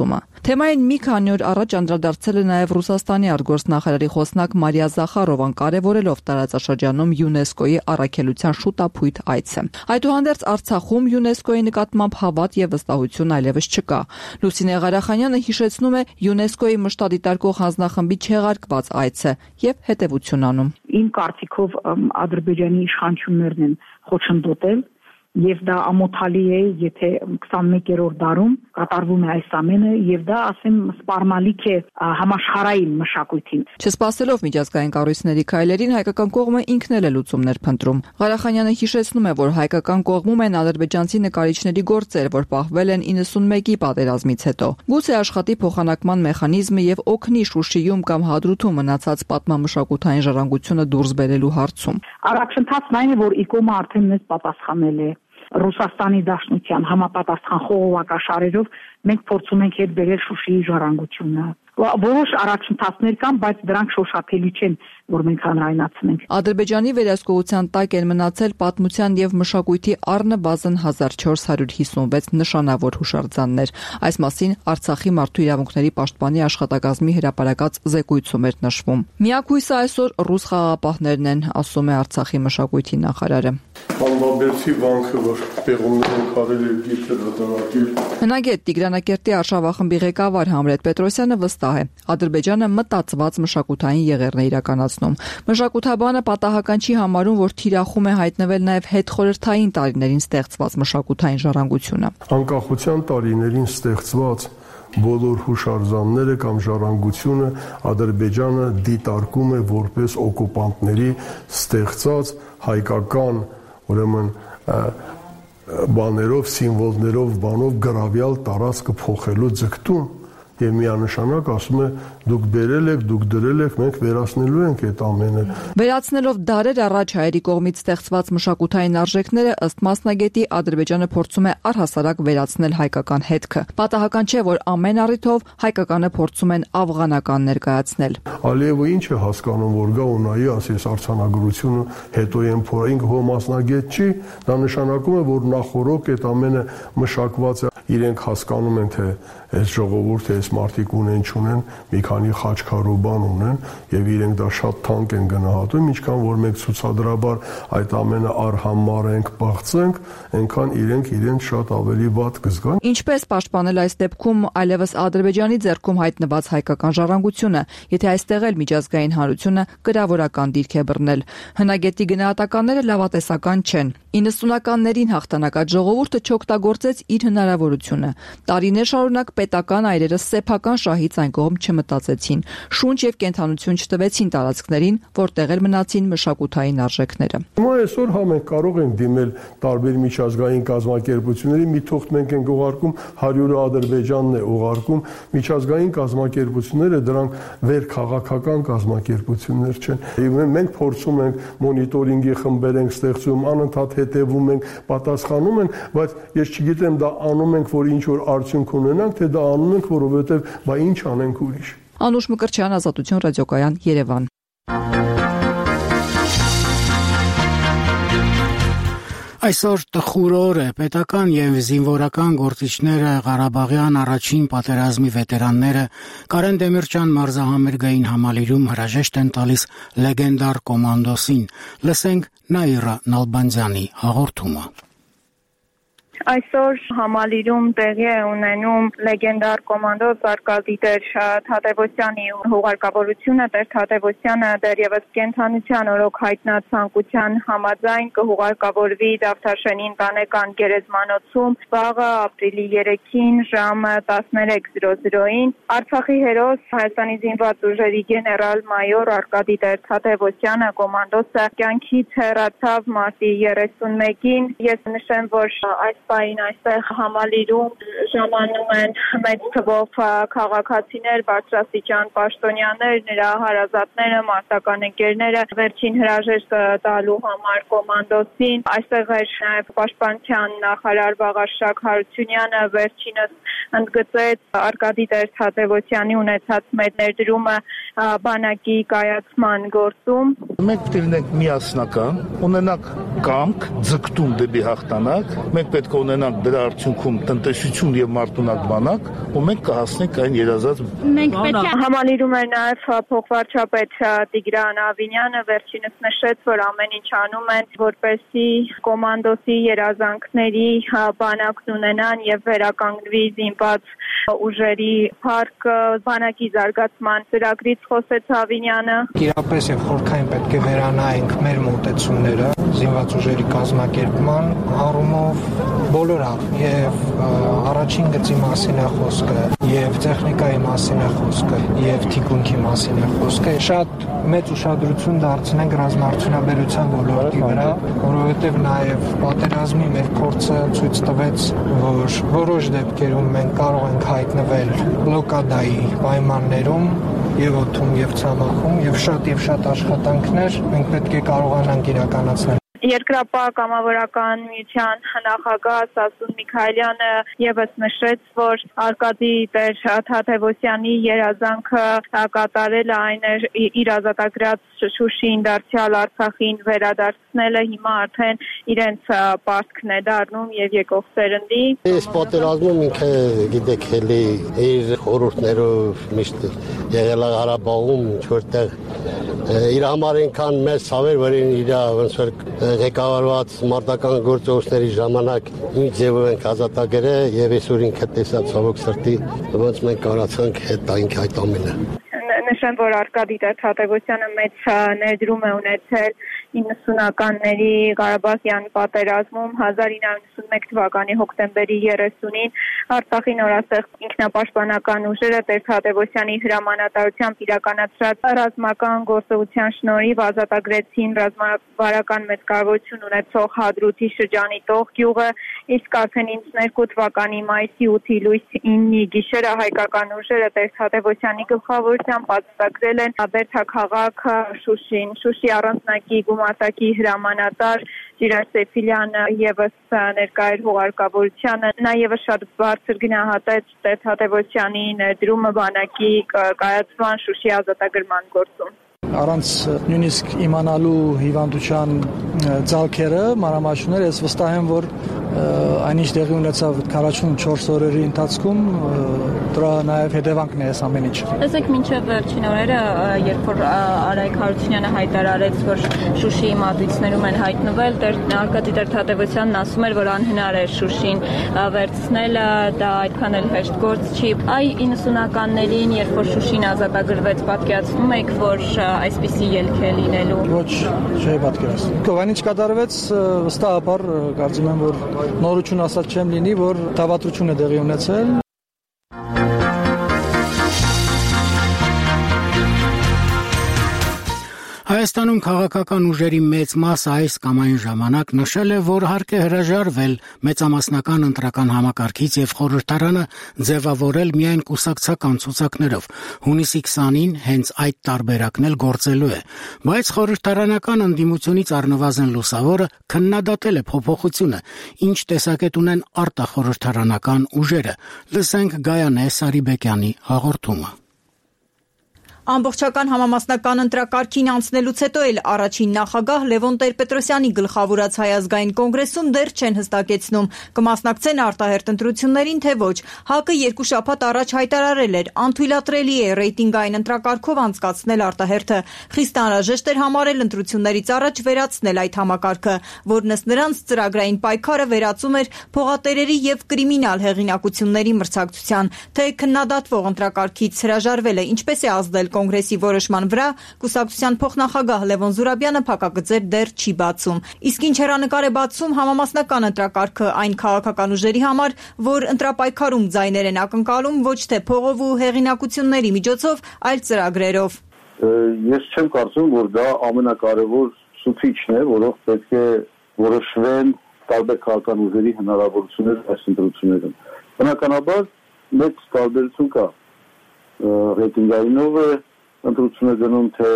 Թեմային մի քանի օր առաջ անդրադարձել է նաև Ռուսաստանի արտգործնախարարի խոսնակ Մարիա Զախարովան, կարևորելով տարածաշրջանում ՅՈՒՆԵՍԿՕ-ի առաքելության շուտապույտ այցը։ Այդուհանդերձ Արցախում ՅՈՒՆԵՍԿՕ-ի նկատմամբ հավատ եւ վստահություն այլևս չկա։ Լուսինե Ղարախանյանը հիշեցնում է ՅՈՒՆԵՍԿՕ-ի մշտադիտարկող հանձնախմբի չեղարկված այցը եւ հետեւություն անում։ Իմ կարծիքով Ադրբեջանի իշխանություններն են խոչընդոտել եւ դա ամոթալի է, եթե 21-րդ դարում կատարվում է այս ամենը եւ դա, ասեմ, սպառնալիք է համաշխարհային մշակույթին։ Չսպասելով միջազգային կառույցների քայլերին հայկական կողմը ինքն էլ է լուծումներ փնտրում։ Ղարախանյանը հիշեցնում է, որ հայկական կողմում են ադրբեջանցի նկարիչների գործեր, որ պահվել են 91-ի պատերազմից հետո։ Գուցե աշխատի փոխանակման մեխանիզմը եւ օգնի Շուշիում կամ Հադրութում մնացած պատմամշակութային ժառանգությունը դուրս բերելու հարցում։ Առաջընթացն այն է, որ ICOM-ը արդեն մեզ պատասխանել է Ռուսաստանի Դաշնության համապատասխան խողովակաշարերով մենք փորձում ենք հետ բերել Շուշիի ժառանգությունը։ Որոշ առաջընթացներ կան, բայց դրանք շոշափելի չեն, որ մենք հանրայնացնենք։ Ադրբեջանի վերահսկողության տակ են մնացել պատմության եւ մշակույթի առնվազն 1456 նշանավոր հուշարձաններ։ Այս մասին Արցախի մարդու իրավունքների պաշտպանի աշխատակազմի հրապարակած զեկույցում էր նշվում։ Միակ հույսը այսօր ռուս խաղաղապահներն են, ասում է Արցախի մշակույթի նախարարը։ Անվաբերդի վանքը, որ պեղումներ են կարել եւ գիտել հրատարակել։ Հնագետ Տիգրանակերտի արշավախմբի ղեկավար Համլետ Պետրոսյանը վստահ է, Ադրբեջանը մտածված մշակութային եղերն է իրականացնում։ Մշակութաբանը պատահական չի համարում, որ թիրախում է հայտնվել նաև հետխորհրդային տարիներին ստեղծված մշակութային ժառանգությունը։ Անկախության տարիներին ստեղծված բոլոր հուշարձանները կամ ժառանգությունը Ադրբեջանը դիտարկում է որպես օկուպանտների ստեղծած հայկական, ուրեմն բաներով, սիմվոլներով, բանով գրավյալ տարածքը փոխելու ձգտում եւ միանշանակ ասում է դուք բերել եք, դուք դրել եք, մենք վերացնելու ենք այդ ամենը։ Վերացնելով դարեր առաջ հայերի կողմից ստեղծված մշակութային արժեքները, ըստ մասնագետի, Ադրբեջանը փորձում է առհասարակ վերացնել հայկական հետքը։ Պատահական չէ, որ ամեն առիթով հայկականը փորձում են աֆղանական ներկայացնել։ Ալիևը ինչ է հասկանում, որ գա ու նայի, ասես արձանագրությունը հետո են փորային հո մասնագետ չի, դա նշանակում է, որ նախորոք այդ ամենը մշակված է։ Իրենք հասկանում են, թե այս ժողովուրդը, այս մարդիկ ունեն չունեն, մի քանի խաչքարու բան ունեն եւ իրենք դա շատ թանկ են գնահատում, ինչքան որ մենք ցուցադրաբար այդ ամենը արհամար ենք, բաղցենք, այնքան իրենք շատ ավելի վատ կզգան։ Ինչպես պաշտպանել այս դեպքում այլևս Ադրբեջանի ձեռքում հայտնված հայկական ժառանգությունը, եթե այստեղ էլ միջազգային հանրությունը գրավորական դիրք է բռնել։ Հնագետի գնահատականները լավատեսական չեն։ 90-ականներին հաղթանակած ժողովուրդը չօգտագործեց իր հնարավորությունը։ Տարիներ շարունակ պետական այրերը սեփական շահից այն կողմ չմտածեցին, շունչ եւ կենթանություն չտվեցին տարածքներին, որտեղ էլ մնացին մշակութային արժեքները։ Հիմա այսօր մենք կարող ենք դիմել տարբեր միջազգային կազմակերպությունների, մի թուղթ մենք ենք ուղարկում, 100-ը Ադրբեջանն է ուղարկում, միջազգային կազմակերպությունները դրանք վերքաղաքական կազմակերպություններ չեն։ Մենք փորձում ենք մոնիտորինգի խմբեր ենք ստեղծում, անընդհատ հետևում ենք, պատասխանում են, բայց ես չգիտեմ դա անում ենք, որ ինչ որ արդյունք ունենանք, թե դա անում ենք, որովհետև բա ինչ անենք ուրիշ։ Անուշ Մկրտչյան, Ազատություն ռադիոկայան, Երևան։ Այսօր տխուր օր է, պետական եւ զինվորական գործիչները, Ղարաբաղյան առաջին պատերազմի վետերանները Կարեն Դեմիրճյան մարզահամերգային համալիրում հրաժեշտ են տալիս լեգենդար կոմանդոսին։ Լսենք Նաիրա Նալբանդյանի հաղորդումը։ Այսօր համալիրում տեղի է ունենում լեգենդար կոմանդոս Արկադի Տեր Թադևոսյանի հուղարկավորությունը։ Տեր Թադևոսյանը դեռևս կենթանության օրոք հայտնած ցանկության համաձայն կհուղարկավորվի Դավթաշենի ընտանեկան գերեզմանոցում վաղը ապրիլի 3-ին ժամը 13:00-ին։ Արցախի հերոս Հայաստանի զինված ուժերի գեներալ-մայոր Արկադի Տեր Թադևոսյանը կոմանդոսը կյանքից հեռացավ մարտի 31-ին։ Ես նշեմ, որ այս պահին այստեղ համալիրում ժամանում են մեծ թվով քաղաքացիներ, բարձրաստիճան պաշտոնյաներ, նրա հարազատները, մարտական ընկերները վերջին հրաժեշտ տալու համար կոմանդոսին։ Այստեղ էր նաև պաշտպանության նախարար Վաղարշակ Հարությունյանը, վերջինս ընդգծեց Արկադի Տեր Թադևոսյանի ունեցած մեծ ներդրումը բանակի կայացման գործում։ Մենք պետք է լինենք միասնական, ունենանք կամք, ձգտում դեպի հաղթանակ։ Մենք պետք կունենանք դրա արդյունքում տնտեսություն եւ մարդունակ բանակ, ու մենք կհասնենք այն երազած։ Մենք պետք է համալիրում էր նաեւ փոխվարչապետ Տիգրան Ավինյանը վերջինս նշեց, որ ամեն ինչ անում են, որպեսզի կոմանդոսի երազանքների բանակն ունենան եւ վերականգնվի զինված ուժերի парքը, բանակի զարգացման ծրագրից խոսեց Ավինյանը։ Իրապես եւ խորքային պետք է վերանայենք մեր մոտեցումները զինված ուժերի կազմակերպման առումով բոլորը եւ առաջին գծի մասին է խոսքը եւ տեխնիկայի մասին է խոսքը եւ թիկունքի մասին է խոսքը շատ մեծ ուշադրություն դարձնենք ռազմաարդյունաբերության ոլորտի վրա, որովհետեւ նաեւ պատերազմի մեր փորձը ցույց տվեց, որ որոշ դեպքերում մենք կարող ենք հայտնվել բլոկադայի պայմաններում եւ օդում եւ ցամաքում եւ շատ աշխատանքներ մենք պետք է կարողանանք իրականացնել։ Երկրապահ կամավորական միության նախագահ Սասուն Միքայելյանը եւս նշեց, որ Արկադի Տեր Թադևոսյանի երազանքը կատարելը այն էր իր ազատագրած Շուշին դարձյալ Արցախին վերադարձնելը, հիմա արդեն իրենց պարտքն է դառնում եւ եկող սերնդի։ Այս պատերազմում ինքը գիտեք էլի իր խորհուրդներով միշտ եղել է Ղարաբաղում, որտեղ իր համար այնքան մեծ ցավեր, որ իր ոնց որ ղեկավարված մարտական գործողությունների ժամանակ ինչ ձևով ենք ազատագրել եւ այսօր ինքը տեսած ցավոք սրտի ոնց մենք կարացանք հետ տանք այդ ամենը։ Նշեմ, որ Արկադի Թադևոսյանը մեծ ներդրում է ունեցել 90-ականների Ղարաբաղյան պատերազմում 1991 թվականի հոկտեմբերի 30-ին Արցախի նորաստեղծ ինքնապաշտպանական ուժերը Տեր Թադևոսյանի հրամանատարությամբ իրականացրած ռազմական գործողության շնորհիվ ազատագրեցին ռազմավարական մեծ կարևորություն ունեցող Հադրութի շրջանի Տող գյուղը, իսկ արդեն 92 թվականի մայիսի 8-ի լույս 9-ի գիշերը հայկական ուժերը Տեր Թադևոսյանի գլխավորությամբ ազատագրել են Բերդաքաղաք Շուշին։ Շուշի առանձնակի գումարտակի հրամանատար Ջիրար Սեֆիլյանը եւս ներկա էր հուղարկավորությանը, նա եւս շատ բարձր գնահատեց Տեր Թադևոսյանի ներդրումը բանակի կայացման Շուշի ազատագրման գործում։ Առանց նույնիսկ իմանալու հիվանդության ցալքերը, մանրամասները, ես վստահ եմ, որ այնինչ տեղի ունեցավ 44 օրերի ընթացքում դրա նաև հետևանքն է այս ամեն ինչ։ Տեսեք, մինչև վերջին օրերը, երբ որ Արայք Հարությունյանը հայտարարեց, որ Շուշիի մատույցներում են հայտնվել, Արկադի Տեր Թադևոսյանն ասում էր, որ անհնար է Շուշին վերցնելը, դա այդքան էլ հեշտ գործ չի։ Այ 90-ականներին, երբ որ Շուշին ազատագրվեց, պատկերացնում եք, որ այսպիսի ելք է լինելու։ Ոչ, չէ պատկերացնում։ Այնինչ կատարվեց, վստահաբար կարծում եմ, որ նորություն ասած չեմ լինի, որ դավադրություն է տեղի ունեցել։ Հայաստանում քաղաքական ուժերի մեծ մասը այս կամ այն ժամանակ նշել է, որ հարկ է հրաժարվել մեծամասնական ընտրական համակարգից եւ խորհրդարանը ձևավորել միայն կուսակցական ցուցակներով։ Հունիսի 20-ին հենց այդ տարբերակն էլ գործելու է, բայց խորհրդարանական ընդդիմությունից առնվազն լուսավորը քննադատել է փոփոխությունը, ինչ տեսակետ ունեն արտախորհրդարանական ուժերը։ Լսենք Գայանե Սարիբեկյանի հաղորդումը։ Ամբողջական համամասնական ընտրակարգին անցնելուց հետո էլ առաջին նախագահ Լևոն Տեր-Պետրոսյանի գլխավորած Հայ ազգային կոնգրեսում դեռ չեն հստակեցնում կմասնակցեն արտահերթ ընտրություններին, թե ոչ։ ՀԱԿ-ը 2 շաբաթ առաջ հայտարարել էր, անթույլատրելի է ռեյտինգային ընտրակարգով անցկացնել արտահերթը։ Խիստ անհրաժեշտ էր համարել ընտրություններից առաջ վերացնել այդ համակարգը, որն ըստ նրանց ծրագրային պայքարը վերածում էր փողատերերի եւ կրիմինալ հեղինակությունների մրցակցության, թե քննադատվող ընտրակարգից հրաժարվել է, ինչպես է ազդել Կոնգրեսի որոշման վրա, կուսակցության փոխնախագահ Լևոն Զուրաբյանը փակագծեր դեռ չի բացում։ Իսկ ինչ հեռանկար է բացում համամասնական ընտրակարգը այն քաղաքական ուժերի համար, որ ընտրապայքարում ձայներ են ակնկալում ոչ թե փողով ու հեղինակությունների միջոցով, այլ ծրագրերով։ Ես չեմ կարծում, որ դա ամենակարևոր ցուցիչն է, որով պետք է որոշվեն տարբեր քաղաքական ուժերի հնարավորությունները այս ընտրություններում։ Բնականաբար մեծ տարբերություն կա ռեյտինգայինով է ընտրություն է գնում, թե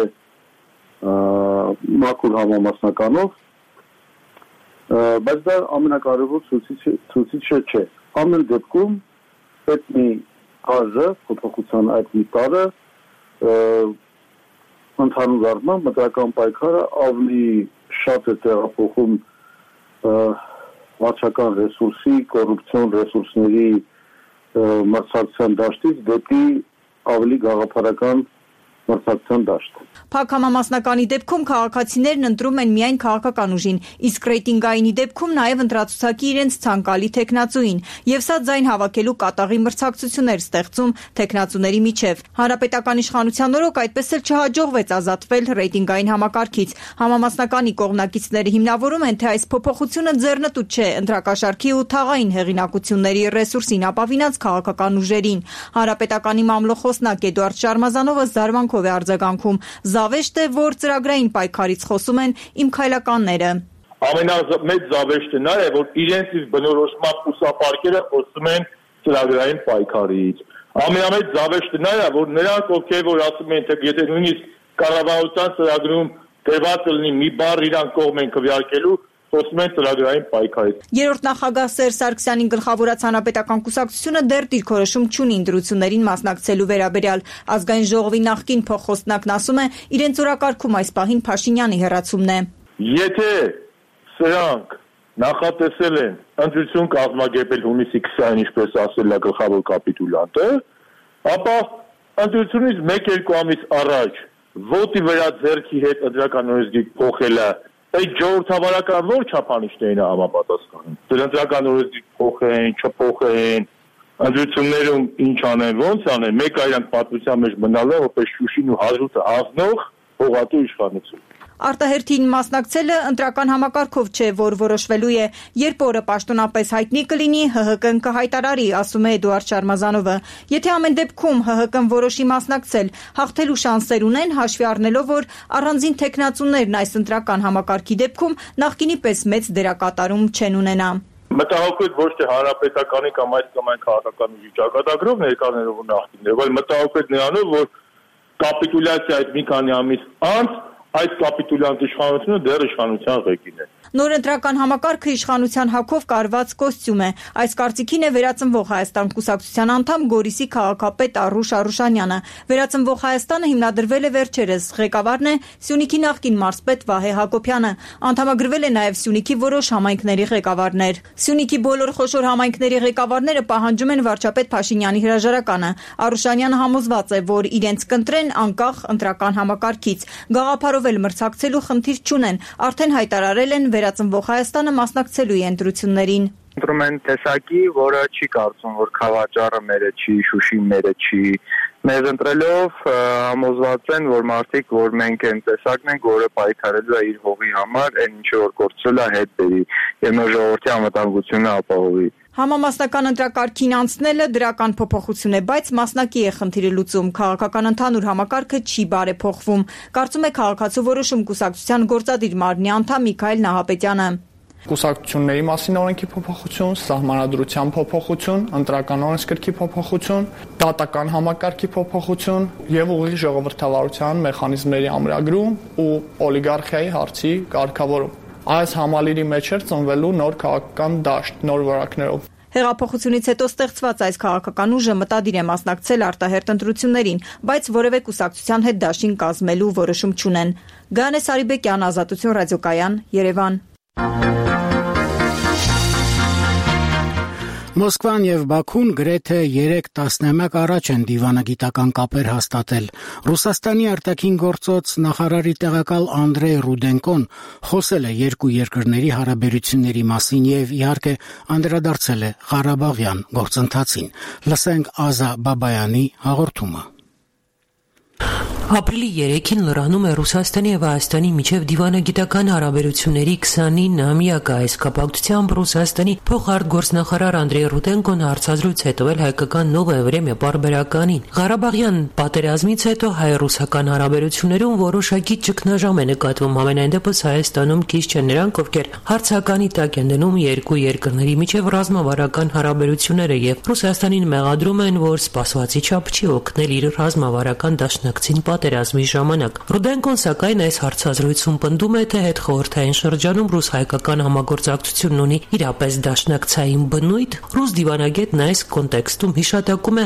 մաքուր համամասնականով, բայց դա ամենակարևոր ցուցիչը չէ։ Ամեն դեպքում այդ մի տարը, փոփոխության այդ մի տարը ընդհանուր առմամբ մտական պայքարը ավելի շատ է տեղափոխում վարչական ռեսուրսի, կոռուպցիոն ռեսուրսների մրցակցության դաշտից դեպի ավելի գաղափարական մրցակցության դաշտ։ Փակ համամասնականի դեպքում քաղաքացիներն ընտրում են միայն քաղաքական ուժին, իսկ ռեյտինգայինի դեպքում նաև ընտրացուցակի իրենց ցանկալի թեկնածուին, եւ սա ձայն հավաքելու կատաղի մրցակցություններ ստեղծում թեկնածուների միջև։ Հանրապետական իշխանության օրոք այդպես էլ չհաջողվեց ազատվել ռեյտինգային համակարգից։ Համամասնականի կողմնակիցները հիմնավորում են, թե այս փոփոխությունը ձեռնտու չէ ընտրակաշարքի ու թաղային հեղինակությունների ռեսուրսին ապավինած քաղաքական ուժերին։ Հանրապետականի մամլոխոսնակ Էդուարդ Շարմազանովը զարմանքով է արձագանքում։ Զավեշտ է, որ ծրագրային պայքարից խոսում են իմ քայլականները։ Ամենամեծ զավեշտը նա է, որ իրենց իսկ բնորոշման կուսապարկերը խոսում են ծրագրային պայքարից։ Ամենամեծ զավեշտը նա է, որ նրանք, ովքեր որ ասում են, թե եթե նույնիսկ կառավարության ծրագրում դրված լինի մի բառ իրան կողմ են քվեարկելու, խոսում են ծրագրային պայքարից։ Երրորդ նախագահ Սերժ Սարգսյանին գլխավորած հանրապետական կուսակցությունը դեռ դիրքորոշում չունի ընտրություններին մասնակցելու վերաբերյալ։ Ազգային ժողովի նախկին փոխխոսնակն ասում է, իրենց օրակարգում այս պահին Փաշինյանի հեռացումն է։ Եթե սրանք նախատեսել են ընտրություն կազմակերպել հունիսի 20-ին, ինչպես ասել է գլխավոր կապիտուլանտը, ապա ընտրությունից 1-2 ամիս առաջ ոտի վրա ձեռքի հետ ընտրական օրենսգիր փոխելը այդ ժողովրդավարական ո՞ր չափանիշներին է համապատասխանում։ Դրանց ընտրական օրենսգիր փոխեն, չփոխեն, ընտրություններում ինչ անեն, ո՞նց անեն, մեկ այրանք պատմության մեջ մնալը, որպես Շուշին ու Հադրութը ազնող հողատու իշխանություն։ Արտահերթին մասնակցելը ընտրական համակարգով չէ, որ որոշվելու է, երբ օրը պաշտոնապես հայտնի կլինի, ՀՀԿ-ն կհայտարարի, ասում է Էդուարդ Շարմազանովը։ Եթե ամեն դեպքում ՀՀԿ-ն որոշի մասնակցել, հաղթելու շանսեր ունեն, հաշվի առնելով, որ առանձին թեկնածուներն այս ընտրական համակարգի դեպքում նախկինի պես մեծ դերակատարում չեն ունենա։ Մտահոգվեք ոչ թե հանրապետականի կամ այս կամ այն քաղաքական ուժի ճակատագրով ներկաներով ու նախկիններով, այլ մտահոգվեք նրանով, որ կապիտուլյացիայից մի քանի ամիս անց այս կապիտուլյանտ իշխանությունը դեռ իշխանության ղեկին է։ Նոր ընտրական համակարգը իշխանության հագով կարված կոստյում է։ Այս կարծիքին է Վերածնվող Հայաստան կուսակցության անդամ Գորիսի քաղաքապետ Արուշ Արուշանյանը։ Վերածնվող Հայաստանը հիմնադրվել է վերջերս, ղեկավարն է Սյունիքի նախկին մարզպետ Վահե Հակոբյանը։ Անդամագրվել է նաև Սյունիքի որոշ համայնքների ղեկավարներ։ Սյունիքի բոլոր խոշոր համայնքների ղեկավարները պահանջում են վարչապետ Փաշինյանի հրաժարականը։ Արուշանյանը համոզված է, որ իրենց կընտրեն անկախ ընտրական համակարգից։ Գաղափարով էլ մրցակցելու խնդիր չունեն, արդեն հայտարարել են Վերածնվող Հայաստանը մասնակցելու է ընտրություններին։ Ընտրում են տեսակի, որը չի կարծում, որ Խաղաճառը մերը չի, Շուշին մերը չի։ Մեզ ընտրելով համոզված են, որ մարդիկ, որ մենք այն տեսակն ենք, որը պայքարելու է իր հողի համար, այն ինչ որ կորցրել է հետ բերի եւ մեր ժողովրդի անվտանգությունը ապահովի։ Համամասնական ընտրակարգին անցնելը դրական փոփոխություն է, բայց մասնակի է խնդիրը լուծում։ Քաղաքական ընդհանուր համակարգը չի բարեփոխվում, կարծում է քաղաքացու որոշում կուսակցության գործադիր մարմնի անդամ Միքայել Նահապետյանը։ Կուսակցությունների մասին օրենքի փոփոխություն, սահմանադրության փոփոխություն, ընտրական օրենսգրքի փոփոխություն, դատական համակարգի փոփոխություն եւ ուղիղ ժողովրդավարության մեխանիզմների ամրագրում ու օլիգարխիայի հարցի կարգավորում։ Այս համալիրի մեջ էր ծնվելու նոր քաղաքական դաշտ, նոր որակներով։ Հեղափոխությունից հետո ստեղծված այս քաղաքական ուժը մտադիր է մասնակցել արտահերթ ընտրություններին, բայց որևէ կուսակցության հետ դաշին կազմելու որոշում չունեն։ Գանե Սարիբեկյան, Ազատություն ռադիոկայան, Երևան։ Մոսկվան եւ Բաքուն գրեթե 3 տասնամյակ առաջ են դիվանագիտական կապեր հաստատել։ Ռուսաստանի արտաքին գործոց նախարարի տեղակալ Անդրեյ Ռուդենկոն խոսել է երկու երկրների հարաբերությունների մասին եւ իհարկե անդրադարձել է Ղարաբաղյան գործընթացին։ Լսենք Ազա Բաբայանի հաղորդումը։ Ապրիլի 3-ին Լրանում է Ռուսաստանի եւ Հայաստանի միջև դիվանագիտական հարաբերությունների 29-ամյակը։ Այս կապակցությամբ Ռուսաստանի փոխարտգործնախարար Անդրեյ Ռուդենկոն հարցազրույց հետովել հայկական Նովոյ Վրեմյա պարբերականին։ Ղարաբաղյան պատերազմից հետո հայ-ռուսական հարաբերություններում որոշակի ճգնաժամ է նկատվում, ամենայն դեպս Հայաստանում քիչ չեն նրանք, ովքեր հարցականի տակ են դնում երկու երկրների միջև ռազմավարական հարաբերությունները եւ Ռուսաստանին մեղադրում են, որ սպասվածի չափ չի օգնել իր ռազմավարական դաշնակցին պատերազմի ժամանակ։ Ռուդենկոն սակայն այս հարցազրույցում պնդում է, թե հետխորհրդային շրջանում ռուս-հայկական համագործակցությունն ունի իրապես դաշնակցային բնույթ։ Ռուս դիվանագետն այս կոնտեքստում հիշատակում է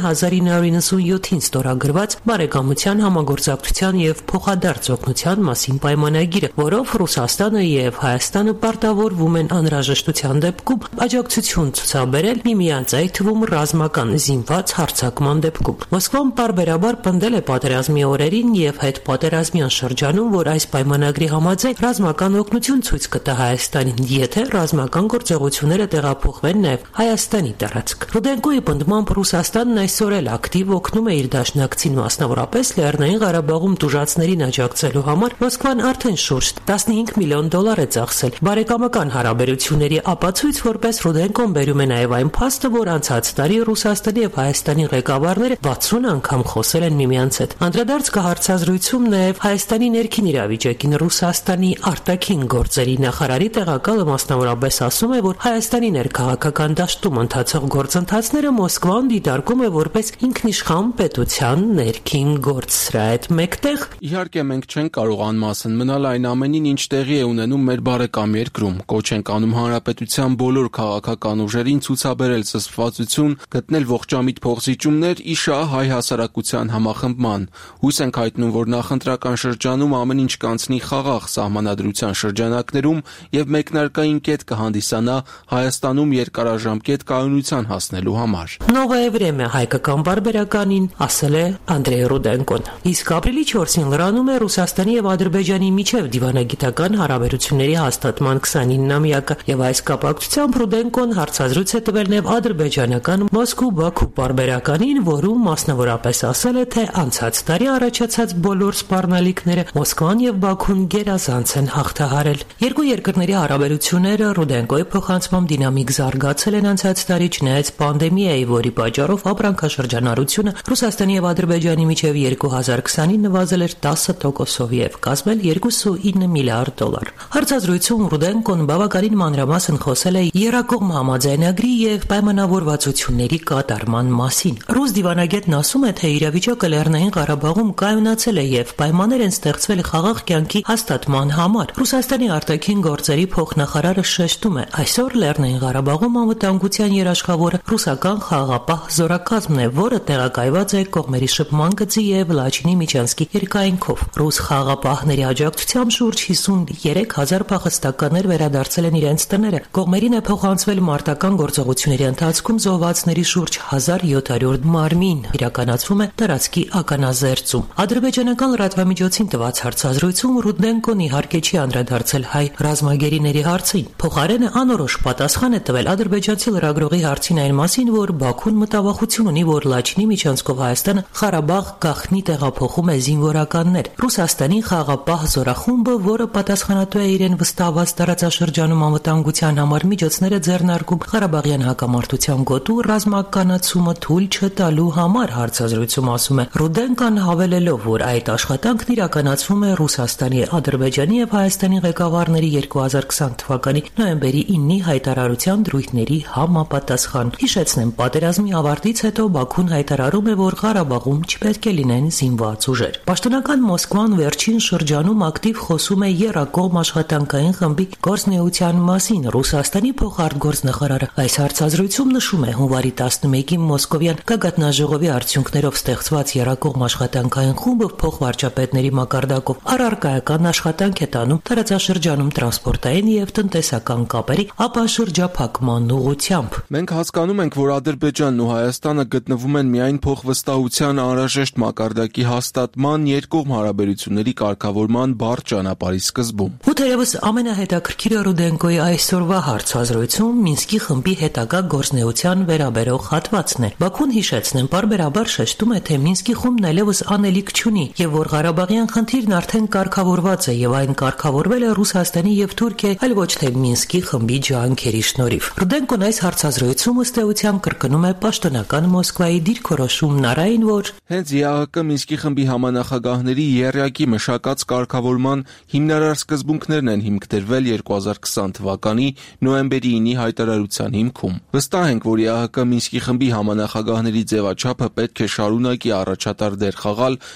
1997-ին ստորագրված բարեկամության, համագործակցության եւ փոխադարձ օգնության մասին պայմանագիրը, որով Ռուսաստանը եւ Հայաստանը պարտավորվում են անհրաժեշտության դեպքում աջակցություն ցուցաբերել միմյանց, այդ թվում ռազմական զինված հարձակման դեպքում։ Մոսկվան պարբերաբար պնդել է պատերազմի օրերին եւ հետպատերազմյան շրջանում, որ այս պայմանագրի համաձայն ռազմական օգնություն ցույց կտա Հայաստանին, եթե ռազմական գործողությունները տեղափոխվեն նաեւ Հայաստանի տարածք։ Ռուդենկոյի պնդմամբ Ռուսաստանն այսօր էլ ակտիվ օգնում է իր դաշնակցին, մասնավորապես Լեռնային Ղարաբաղում տուժածներին աջակցելու համար Մոսկվան արդեն շուրջ $15 միլիոն է ծախսել։ Բարեկամական հարաբերությունների ապացույց որպես Ռուդենկոն բերում է նաև այն փաստը, որ անցած տարի Ռուսաստանի եւ Հայաստանի ղեկավարները 60 անգամ խոսել են միմյանց հետ։ Անդրադարձ կա հարցազրույցում նաև Հայաստանի ներքին իրավիճակին։ Ռուսաստանի արտաքին գործերի նախարարի տեղակալը մասնավորապես ասում է, որ Հայաստանի ներքաղաքական դաշտում ընթացող գործընթացները Մոսկվան դիտարկում է որպես ինքնիշխան պետության ներքին գործ։ Սրա հետ մեկտեղ իհարկե մենք չենք կարող անմասն մնալ այն ամենին, ինչ տեղի է ունենում մեր բարեկամ երկրում։ Կոչ ենք անում հանրապետության բոլոր քաղաքական ուժերին ցուցաբերել զսպվածություն, գտնել ողջամիտ փոխզիջումներ ի շահ հայ հասարակության համախմբման։ Հույս ենք հայտնում, որ նախընտրական շրջանում ամեն ինչ կանցնի խաղաղ սահմանադրության շրջանակներում եւ մեկնարկային կետ կհանդիսանա Հայաստանում երկարաժամկետ կայունության հասնելու համար։ Նովое время հայկական բարբերականին ասել է Անդրեյ Ռուդենկոն։ Իսկ ապրիլի 4-ին լրանում է Ռուսաստանի եւ Ադրբեջանի միջև դիվանագիտական հարաբերությունների հաստատման 29-ամյակը եւ այս կապակցությամբ Ռուդենկոն հարցազրույց է տվել նաեւ ադրբեջանական Մոսկու-Բաքու բարբերականին, որում մասնավորապես ասել է, թե անցած տարի առաջացած բոլոր սպառնալիքները Մոսկվան եւ Բաքուն գերազանց են հաղթահարել։ Երկու երկրների հարաբերությունները Ռուդենկոյի փոխանցմամբ դինամիկ զարգացել են անցած տարի, չնայած պանդեմիայի, որի պատճառով ապրանքաշրջանառությունը Ռուսաստանի եւ Ադրբեջանի միջև 2020-ին նվազել էր 10%-ով եւ կազմել $2.9 միլիարդ։ Հարցազրույցում Ռուդենկոն բավականին մանրամասն խոսել է Երակողմ համաձայնագրի եւ պայմանավորվածությունների կատարման մասին։ Ռուս դիվանագետն ասում է, թե իրավիճակը Լեռնային Ղարաբաղում կայունացել է եւ պայմաններ են ստեղծվել խաղաղ կյանքի հաստատման համար։ Ռուսաստանի արտաքին գործերի փոխնախարարը շեշտում է, այսօր Լեռնային Ղարաբաղում անվտանգության երաշխավորը ռուսական խաղաղապահ զորակազմն է, որը տեղակայված է կողմերի շփման գծի եւ Լաչինի միջանցքի երկայնքով։ Ռուս խաղաղապահների աջակցությամբ շուրջ 53,000 փախստականներ վերադարձել են իրենց տները։ Կողմերին է փոխանցվել մարտական գործողությունների ընթացքում զոհվածների շուրջ 1700 մարմին իրականացվում է տարածքի ականազերծում։ Ադրբեջանական լրատվամիջոցին տված հարցազրույցում Ռուդենկոն իհարկե չի անդրադարձել հայ ռազմագերիների հարցին։ Փոխարենը անորոշ պատասխան է տվել ադրբեջանցի լրագրողի հարցին այն մասին, որ Բաքուն մտավախություն ունի, որ Լաչինի միջանցքով Հայաստանը Ղարաբաղ գաղտնի տեղափոխում է զինվորականներ։ Ռուսաստանի խաղաղապահ զորախումբը, որը պատասխանատու է իրեն վստահված տարածաշրջանում անվտանգության համար միջոցները ձեռնարկում Ղարաբաղյան հակամարտության գոտու ռազմականացումը թույլ չտալու համար, հարցազրույցում ասում է Ռուդենկան, հավելելով, որ այդ աշխատանքն իրականացվում է Ռուսաստանի, Ադրբեջանի եւ Հայաստանի ղեկավարների 2020 թվականի նոյեմբերի 9-ի հայտարարության դրույթների համապատասխան։ Հիշեցնեմ, պատերազմի ավարտից հետո Բաքուն հայտարարում է, որ Ղարաբաղում չպետք է լինեն զինված ուժեր։ Պաշտոնական Մոսկվան վերջին շրջանում ակտիվ խոսում է Երակողմ աշխատանքային խմբի գործնեության մասին։ Ռուսաստանի փոխարտգործնախարարը այս հարցազրույցում նշում է հունվարի 11-ին մոսկովյան գագաթնաժողովի արդյունքներով ստեղծված Երակողմ աշխատանքային խումբը փոխվարչապետների մակարդակով առարկայական աշխատանք է տանում տարածաշրջանում տրանսպորտային եւ տնտեսական կապերի ապաշրջափակման ուղղությամբ։ Մենք հասկանում ենք, որ Ադրբեջանն ու Հայաստանը գտնվում են միայն փոխվստահության անհրաժեշտ մակարդակի հաստատման երկկողմ հարաբերությունների կարգավորման բարդ ճանապարհի սկզբում։ Ու թերևս ամենահետաքրքիրը Ռուդենկոյի այսօրվա հարցազրույցում Մինսկի խմբի հետագա գործնեության վերաբերող հատվածն է։ Բաքուն, հիշեցնեմ, պարբերաբար շեշտում է, թե Մինսկի խումբն այլևս անելիք չունի եւ որ Ղարաբաղյան խնդիրն արդեն կարգավորված է եւ այն կարգավորվել է Ռուսաստանի եւ Թուրքիայի, այլ ոչ թե Մինսկի խմբի ջանքերի շնորհիվ։ Ռուդենկոն այս հարցազրույցում ըստ էության կրկնում է պաշտոնական Մոսկվայի դիրքորոշումն առայն, որ հենց ԵԱՀԿ Մինսկի խմբի համանախագահների եռյակի մշակած կարգավորման հիմնարար սկզբունքներն են հիմք դրվել 2020 թվականի նոյեմբերի 9-ի հայտարարության հիմքում։ Վստահ ենք, որ ԵԱՀԿ Մինսկի խմբի համանախագահների ձևաչափը պետք է շարունակի առաջատար դեր խաղալ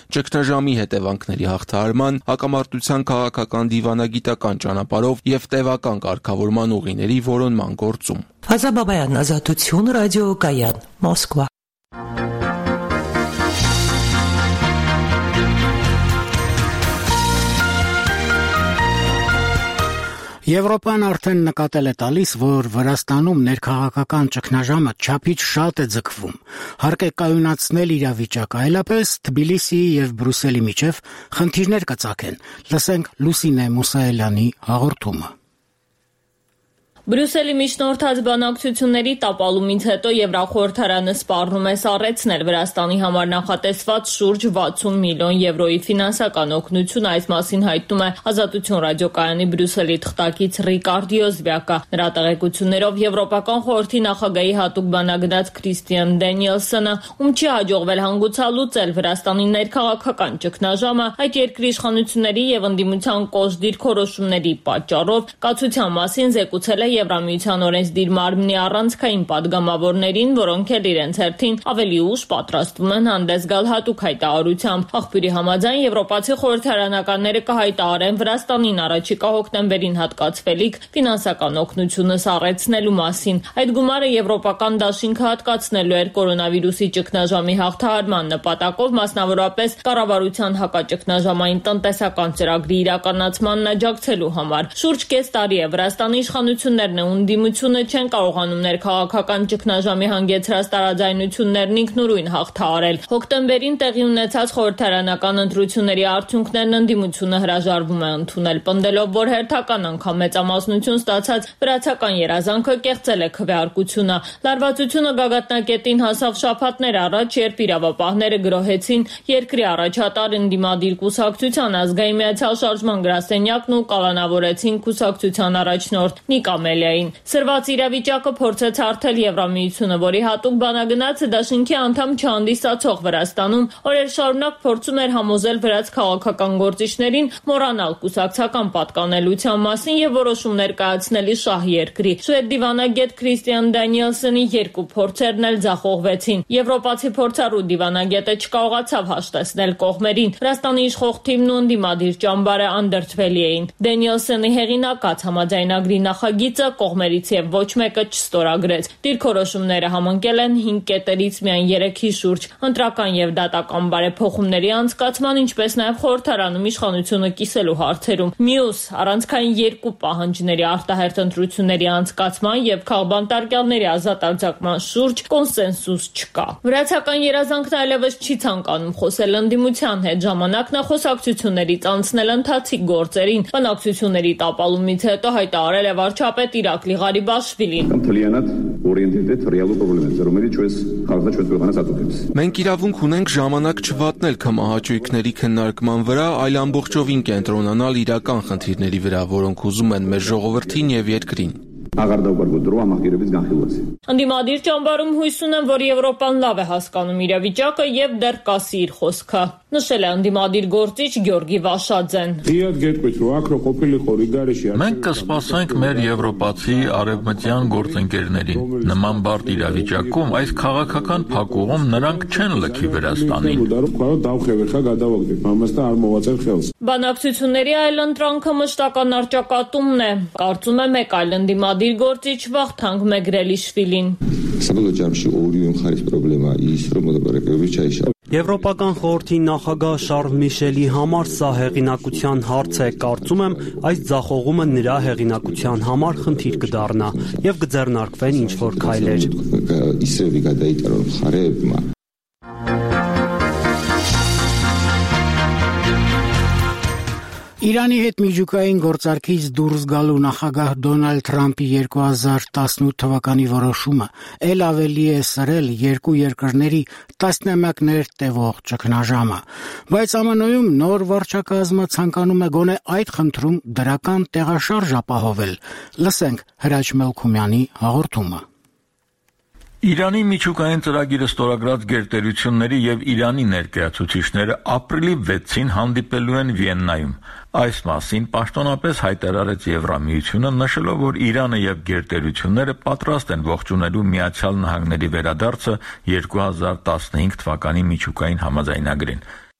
ճգնաժամի հետևանքների հաղթահարման, հակամարտության քաղաքական դիվանագիտական ճանապարհով եւ տևական կարգավորման ուղիների որոնման գործում։ Ազաբաբայան, Ազատություն, Ռադիո Կայան, Մոսկվա։ Եվրոպան արդեն նկատել է տալիս, որ Վրաստանում ներքաղաքական ճգնաժամը չափից շատ է ձգվում։ Հարկ է կայունացնել իրավիճակը, այլապես Թբիլիսիի եւ Բրյուսելի միջև խնդիրներ կծագեն։ Լսենք Լուսինե Մուսայելյանի հաղորդումը։ Բրյուսելի միջնորդած բանակցությունների տապալումից հետո Եվրախորհրդարանը սպառնում է սառեցնել Վրաստանի համար նախատեսված շուրջ 60 միլիոն եվրոյի ֆինանսական օգնություն, այս մասին հայտնում է Ազատություն ռադիոկայանի Բրյուսելի թղթակից Ռիկարդ Յոզբյակը։ Նրա տեղեկություններով Եվրոպական խորհրդի նախագահի հատուկ բանագնաց Քրիստիան Դենիելսոնը, ում չի հաջողվել հանգուցալուծել Վրաստանի ներքաղաքական ճգնաժամը, այդ երկրի իշխանությունների եւ ընդդիմության կոշտ դիրքորոշումների պատճառով կացության մասին զեկուցել է Եվրամիության օրենսդիր մարմնի առանցքային падգամավորներին, որոնք էլ իրենց հերթին ավելի ուշ պատրաստվում են հանդես գալ հատուկ հայտարարությամբ։ Աղբյուրի համաձայն եվրոպացի խորհրդարանականները կհայտարարեն Վրաստանին առաջիկա հոկտեմբերին հատկացվելիք ֆինանսական օգնությունը սառեցնելու մասին։ Այդ գումարը եվրոպական դաշինքը հատկացնելու էր կորոնավիրուսի ճգնաժամի հաղթահարման նպատակով, մասնավորապես կառավարության հակաճգնաժամային տնտեսական ծրագրի իրականացմանն աջակցելու համար։ Շուրջ կես տարի է Վրաստանի իշխանությունները ընդդիմությունը չեն կարողանում ներքաղաքական ճգնաժամի հանգեցրած տարաձայնություններն ինքնուրույն հաղթահարել։ Հոկտեմբերին տեղի ունեցած խորհրդարանական ընտրությունների արդյունքներն ընդդիմությունը հրաժարվում է ընդունել, պնդելով, որ հերթական անգամ մեծամասնություն ստացած վրացական երազանքը կեղծել է քվեարկությունը։ Լարվածությունը գագաթնակետին հասավ շաբաթներ առաջ, երբ իրավապահները գրոհեցին երկրի առաջատար ընդդիմադիր կուսակցության ազգային միացյալ շարժման գրասենյակն ու կալանավորեցին կուսակցության առաջնորդ Նիկա Մելիային։ Սրված իրավիճակը փորձեց հարթել Եվրամիությունը, որի հատուկ բանագնացը դաշինքի անդամ չհանդիսացող Վրաստանում օրեր շարունակ փորձում էր համոզել վրաց քաղաքական գործիչներին մոռանալ կուսակցական պատկանելության մասին եւ որոշումներ կայացնելի շահ երկրի։ Շվեդ դիվանագետ Քրիստիան Դանիելսոնի երկու փորձերն էլ ձախողվեցին։ Եվրոպացի փորձառու դիվանագետը չկարողացավ հաշտեցնել կողմերին։ Վրաստանի իշխող թիմն ու ընդդիմադիր ճամբարը անդրդվելի էին։ Դանիելսոնի հեղինակած համաձայնագրի նախագիծը կողմերից եւ ոչ մեկը չստորագրեց։ Դիրքորոշումները համընկել են 5 կետերից միայն 3-ի շուրջ՝ ընտրական եւ դատական բարեփոխումների անցկացման, ինչպես նաեւ խորհրդարանում իշխանությունը կիսելու հարցերում։ Մյուս առանցքային 2 պահանջների արտահերթ ընտրությունների անցկացման եւ քաղբանտարկյալների ազատ արձակման շուրջ կոնսենսուս չկա։ Վրացական երազանքն այլևս չի ցանկանում խոսել ընդդիմության հետ, ժամանակն է խոսակցություններից անցնել ընթացիկ գործերին։ Բանակցությունների տապալումից հետո հայտարարել է վարչապետ Իրակլի Ղարիբաշվիլին։ Մենք իրավունք ունենք ժամանակ չվատնել քմահաճույքների քննարկման վրա, այլ ամբողջովին կենտրոնանալ իրական խնդիրների վրա, որոնք ուզում են մեր ժողովրդին եւ երկրին։ Ընդդիմադիր ճամբարում հույս ունեն, որ Եվրոպան լավ է հասկանում իրավիճակը եւ դեռ կասի իր խոսքը, նշել է ընդդիմադիր գործիչ Գյորգի Վաշաձեն։ Մենք կսպասենք մեր եվրոպացի արևմտյան գործընկերներին։ Նման բարդ իրավիճակում այս քաղաքական փակուղում նրանք չեն լքի Վրաստանին։ Բանակցությունների այլ ընտրանքը մշտական առճակատումն է, կարծում է մեկ այլ ընդդիմադիր գործիչ Վախթանգ Մեգրելիշվիլին։ Եվրոպական խորհրդի նախագահ Շարլ Միշելի համար սա հեղինակության հարց է, կարծում եմ, այս ձախողումը նրա հեղինակության համար խնդիր կդառնա եւ կձեռնարկվեն ինչ-որ քայլեր։ Իրանի հետ միջուկային գործարքից դուրս գալու նախագահ Դոնալդ Թրամփի 2018 թվականի որոշումը ել ավելի է սրել երկու երկրների տասնամյակներ տևող ճգնաժամը, բայց ԱՄՆ-ում նոր վարչակազմը ցանկանում է գոնե այդ խնդրում դրական տեղաշարժ ապահովել։ Լսենք Հրաչ Մելքումյանի հաղորդումը։ Իրանի միջուկային ծրագիրը ստորագրած գերտերությունների եւ Իրանի ներկայացուցիչները ապրիլի 6-ին հանդիպելու են Վիեննայում։ Այս մասին պաշտոնապես հայտարարեց Եվրամիությունը, նշելով, որ Իրանը եւ գերտերությունները պատրաստ են ողջունելու Միացյալ Նահանգների վերադարձը 2015 թվականի միջուկային համաձայնագրին։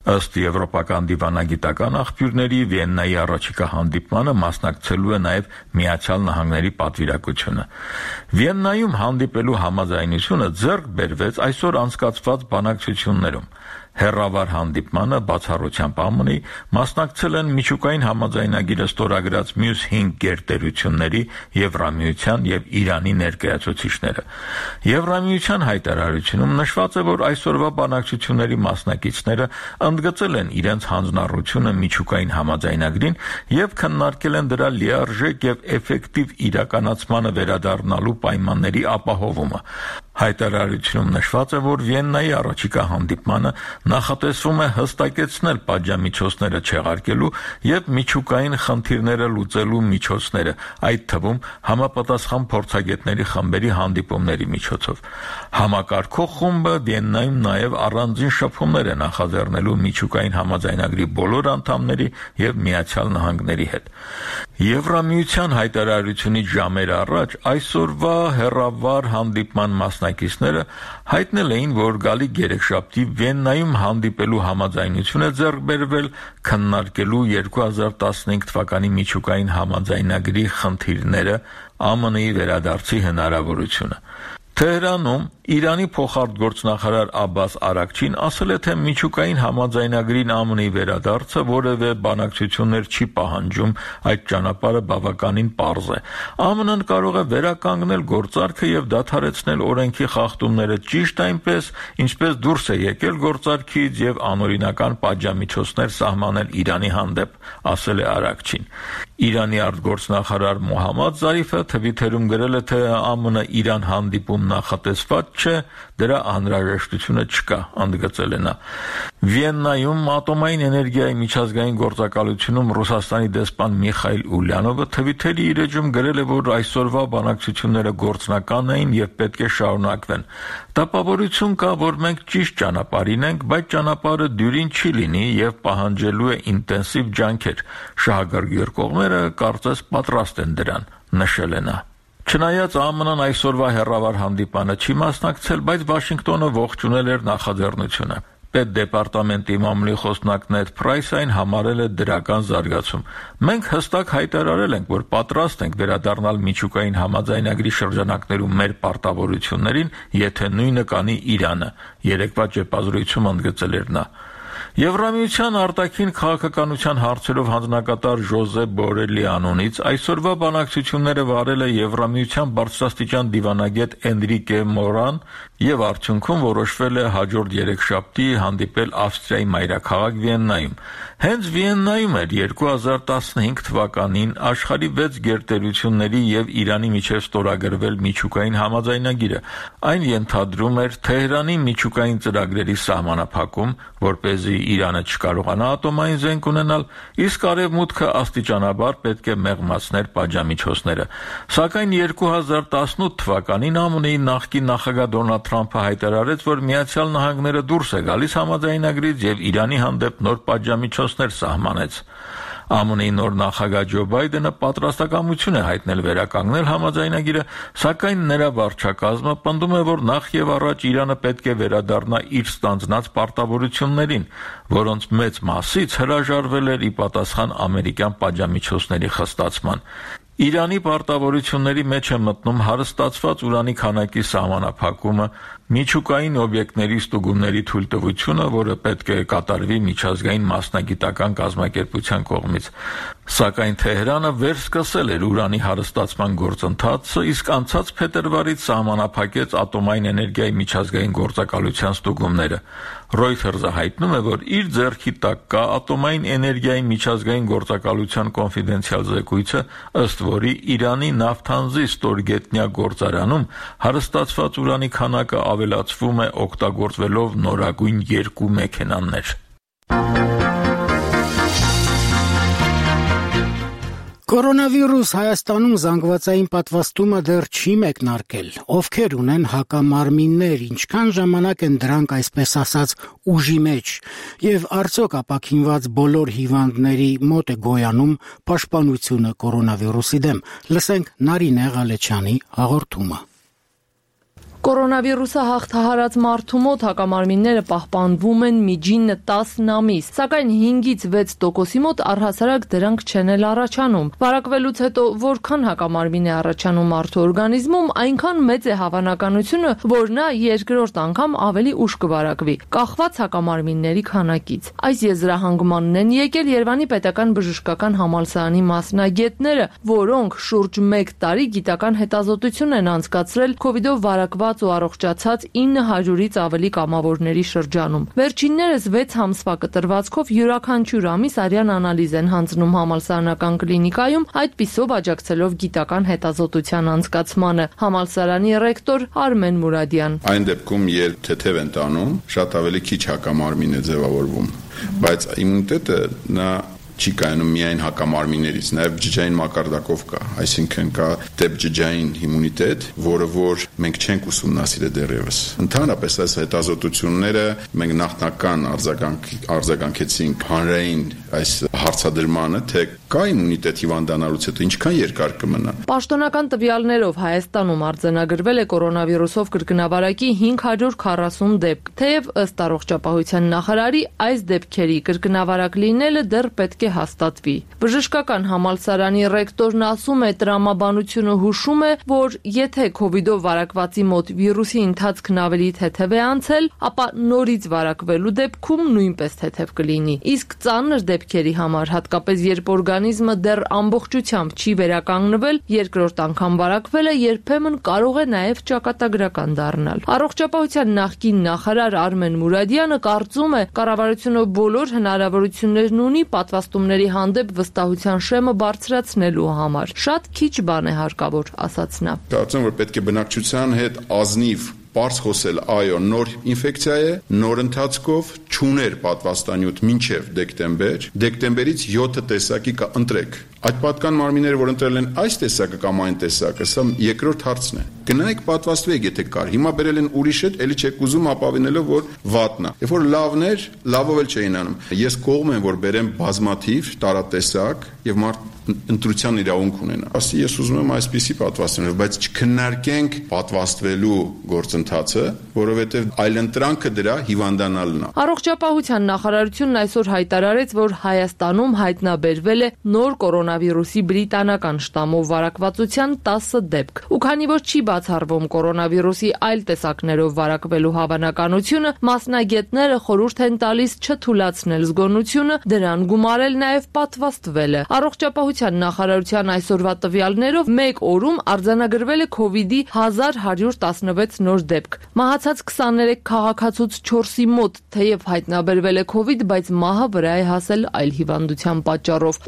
Ըստ եվրոպական դիվանագիտական աղբյուրների Վիեննայի առաջիկա հանդիպմանը մասնակցելու է նաև Միացյալ Նահանգների պատվիրակությունը։ Վիեննայում հանդիպելու համաձայնությունը ձեռք բերվեց այսօր անցկացված բանակցություններում։ Հեռավար հանդիպմանը բացառությամբ ԱՄՆ-ի մասնակցել են միջուկային համաձայնագիրը ստորագրած մյուս 5 գերտերությունների Եվրամիության եւ Իրանի ներկայացուցիչները։ Եվրամիության հայտարարությունում նշված է, որ այսօրվա բանակցությունների մասնակիցները ընդգծել են իրենց հանձնառությունը միջուկային համաձայնագրին եւ քննարկել են դրա լիարժեք եւ էֆեկտիվ իրականացմանը վերադառնալու պայմանների ապահովումը։ Հայտարարությունում նշված է, որ Վիեննայի առաջիկա հանդիպմանը նախատեսվում է հստակեցնել պատժամիջոցները չեղարկելու եւ միջուկային խնդիրները լուծելու միջոցները, այդ թվում համապատասխան փորձագետների խմբերի հանդիպումների միջոցով։ Համակարգող խումբը Վիեննայում նաեւ առանձին շփումներ է նախաձեռնելու միջուկային համաձայնագրի բոլոր անդամների եւ Միացյալ Նահանգների հետ։ Եվրամիության հայտարարությունից ժամեր առաջ այսօրվա հեռավար հանդիպման մասնակիցները հայտնել էին, որ գալիք երեքշաբթի Վիեննայում հանդիպելու համաձայնություն է ձեռք բերվել քննարկելու 2015 թվականի միջուկային համաձայնագրի խնդիրները, ԱՄՆ-ի վերադարձի հնարավորությունը։ Թեհրանում Իրանի փոխարտգործնախարար Աբբաս Արաքչին ասել է, թե միջուկային համաձայնագրին ԱՄՆ-ի վերադարձը որևէ բանակցություններ չի պահանջում, այդ ճանապարհը բավականին պարզ է։ ԱՄՆ-ն կարող է վերականգնել գործարքը եւ դադարեցնել օրենքի խախտումները ճիշտ այնպես, ինչպես դուրս է եկել գործարքից եւ անօրինական պատժամիջոցներ սահմանել Իրանի հանդեպ, ասել է Արաքչին։ Իրանի արտգործնախարար Մոհամմադ Զարիֆը Թվիթերում գրել է, թե ԱՄՆ-Իրան հանդիպում նախատեսված չէ, դրա անհրաժեշտությունը չկա, ընդգծել է նա։ Վիեննայում ատոմային էներգիայի միջազգային գործակալությունում Ռուսաստանի դեսպան Միխայիլ Ուլյանովը Թվիթերի իր էջում գրել է, որ այսօրվա բանակցությունները գործնական էին եւ պետք է շարունակվեն։ Տպավորություն կա, որ մենք ճիշտ ճանապարհին ենք, բայց ճանապարհը դյուրին չի լինի եւ պահանջելու է ինտենսիվ ջանքեր։ Շահագրգիռ կողմերը կարծես պատրաստ են դրան, նշել է նա։ Չնայած ԱՄՆ-ն այսօրվա հեռավար հանդիպանը չի մասնակցել, բայց Վաշինգտոնը ողջունել էր նախաձեռնությունը։ Պետդեպարտամենտի մամուլի խոսնակ Նեդ Փրայսը այն համարել է դրական զարգացում։ Մենք հստակ հայտարարել ենք, որ պատրաստ ենք վերադառնալ միջուկային համաձայնագրի շրջանակներում մեր պարտավորություններին, եթե նույնը կանի Իրանը, երեկվա ճեպազրույցում ընդգծել էր նա։ Եվրամիության արտաքին քաղաքականության հարցերով հանձնակատար Ժոզեփ Բորելի անունից այսօրվա բանակցությունները վարել է Եվրամիության բարձրաստիճան դիվանագետ Էնրիկե Մորան եւ արդյունքում որոշվել է հաջորդ երեքշաբթի հանդիպել Ավստրիայի մայրաքաղաք Վիեննայում։ Հենց Վիեննայում էր 2015 թվականին աշխարհի 6 գերտերությունների եւ Իրանի միջև ստորագրվել միջուկային համաձայնագիրը։ Այն ենթադրում էր Թեհրանի միջուկային ծրագրերի սահմանափակում, որպեսզի Իրանը չկարողանա ատոմային զենք ունենալ, իսկ Արևմուտքը աստիճանաբար պետք է մեղմացներ պատժամիջոցները։ Սակայն 2018 թվականին ԱՄՆ-ի նախկին նախագահ Դոնալդ Թրամփը հայտարարեց, որ Միացյալ Նահանգները դուրս է գալիս համաձայնագրից եւ Իրանի հանդեպ նոր պատժամիջոցներ սահմանեց։ ԱՄՆ-ի նոր նախագահ Ջո Բայդենը պատրաստակամություն է հայտնել վերականգնել համաձայնագիրը, սակայն նրա վարչակազմը պնդում է, որ նախ եւ առաջ Իրանը պետք է վերադառնա իր ստանձնած պարտավորություններին, որոնց մեծ մասից հրաժարվել էր ի պատասխան ամերիկյան պատժամիջոցների խստացման։ Իրանի պարտավորությունների մեջ է մտնում հարստացված ուրանի քանակի սահմանափակումը, միջուկային օբյեկտների ստուգումների թույլտվությունը, որը պետք է կատարվի միջազգային մասնագիտական կազմակերպության կողմից։ Սակայն Թեհրանը վերսկսել էր ուրանի հարստացման գործընթացը, իսկ անցած փետրվարից սահմանափակեց ատոմային էներգիայի միջազգային գործակալության ստուգումները։ Reuters-ը հայտնում է, որ իր ձեռքի տակ կա ատոմային էներգիայի միջազգային գործակալության կոնֆիդենցիալ զեկույցը, ըստ որի Իրանի նավթանզի ստորգետնյա գործարանում հարստացված ուրանի քանակը ավելացվում է օգտագործվելով նորագույն 2 մեքենաներ։ Կորոնավիրուս Հայաստանում զանգվածային պատվաստումը դեռ չի մեկնարկել։ Ովքեր ունեն հակամարմիններ, ինչքան ժամանակ են դրանք այսպես ասած ուժի մեջ, եւ արդյոք ապաքինված բոլոր հիվանդների մոտ է գոյանում պաշտպանությունը կորոնավիրուսի դեմ։ Լսենք Նարինե Ղալեչյանի հաղորդումը։ Կորոնավիրուսը հաղթահարած մարդու մոտ հակամարմինները պահպանվում են միջինը 10 ամիս, սակայն 5-ից 6%-ի մոտ առհասարակ դրանք չեն էլ առաջանում։ Վարակվելուց հետո որքան հակամարմին է առաջանում մարդու օրգանիզմում, այնքան մեծ է հավանականությունը, որ նա երկրորդ անգամ ավելի ուշ կվարակվի, կախված հակամարմինների քանակից։ Այս եզրահանգմանն են եկել Երևանի պետական բժշկական համալսարանի մասնագետները, որոնք շուրջ 1 տարի գիտական հետազոտություն են անցկացրել COVID-ով վարակված ու առողջացած 900-ից ավելի կամավորների շրջանում։ Վերջիններս 6 ամսվա կտրվածքով յուրաքանչյուր ամիս արյան անալիզ են հանձնում համալսարանական կլինիկայում, այդպիսով աջակցելով գիտական հետազոտության անցկացմանը։ Համալսարանի ռեկտոր Արմեն Մուրադյան. Այն դեպքում, երբ թեթև են տանում, շատ ավելի քիչ հակամարմին է ձևավորվում, բայց իմունիտետը նա չի կայանում միայն հակամարմիններից, նաև բջջային մակարդակով կա, այսինքն կա դեպջջային իմունիտետ, որը որ մենք չենք ուսումնասիրել դեռևս։ Ընդհանրապես այս հետազոտությունները մենք նախնական արձագանքեցինք հանրային այս հարցադրմանը, թե կա իմունիտետ հիվանդանալուց հետո ինչքան երկար կմնա։ Պաշտոնական տվյալներով Հայաստանում արձանագրվել է կորոնավիրուսով կրկնավարակի 540 դեպք, թեև ըստ առողջապահության նախարարի այս դեպքերի կրկնավարակ լինելը դեռ պետք է հաստատվի։ Բժշկական համալսարանի ռեկտորն ասում է, տրամաբանությունը հուշում է, որ եթե COVID-ով վարակվածի մոտ վիրուսի ընթացքն ավելի թեթև է անցել, ապա նորից վարակվելու դեպքում նույնպես թեթև կլինի։ Իսկ ծանր դեպքերի համար, հատկապես երբ օրգանիզմը դեռ ամբողջությամբ չի վերականգնվել, երկրորդ անգամ վարակվելը երբեմն կարող է նաև ճակատագրական դառնալ։ Առողջապահության նախկին նախարար Արմեն Մուրադյանը կարծում է, կառավարությունը բոլոր հնարավորություններն ունի պատվաստումների հանդեպ վստահության շեմը բարձրացնելու համար։ Շատ քիչ բան է հարկավոր, ասաց նա։ Կարծում եմ, որ պետք է բնակչության հետ ազնիվ պարզ խոսել, այո, նոր ինֆեկցիա է, նոր ընթացքով չուներ պատվաստանյութ մինչև դեկտեմբերից 7 տեսակի ընտրեք։ Այդ պատկան մարմինները, որ ընտրել են այս տեսակը կամ այն տեսակը, սա երկրորդ հարցն է։ Գնայեք պատվաստվեք, եթե կար։ Հիմա բերել են ուրիշ հետ, էլի չեք ուզում ապավինելով, որ վատն է։ Երբ որ լավներ, լավով էլ չէին անում։ Ես կողմ եմ, որ բերեմ բազմաթիվ տարատեսակ եւ մարդ ընտրության իրավունք ունենա։ Ասի ես ուզում եմ այսպիսի պատվաստել, բայց չքննարկենք պատվաստվելու գործընթացը, որովհետև այլընտրանքը դրա հիվանդանալն է։ Առողջապահության նախարարությունն այսօր հայտարարեց, որ Հայաստանում հայտնաբերվել է նոր կորոնավիրուսի բրիտանական շտամով վարակվածության 10 դեպք։ Ու քանի որ չի բացառվում կորոնավիրուսի այլ տեսակներով վարակվելու հավանականությունը, մասնագետները խորհուրդ են տալիս չթույլատրել զգոնությունը, դրան գումարել նաև պատվաստվելը։ Առողջապահության նախարարության այսօրվա տվյալներով մեկ օրում արձանագրվել է COVID-ի 1116 նոր դեպք։ Մահացած 23 քաղաքացուց 4-ի մոտ թեև հայտնաբերվել է COVID, բայց մահը վրա է հասել այլ հիվանդության պատճառով։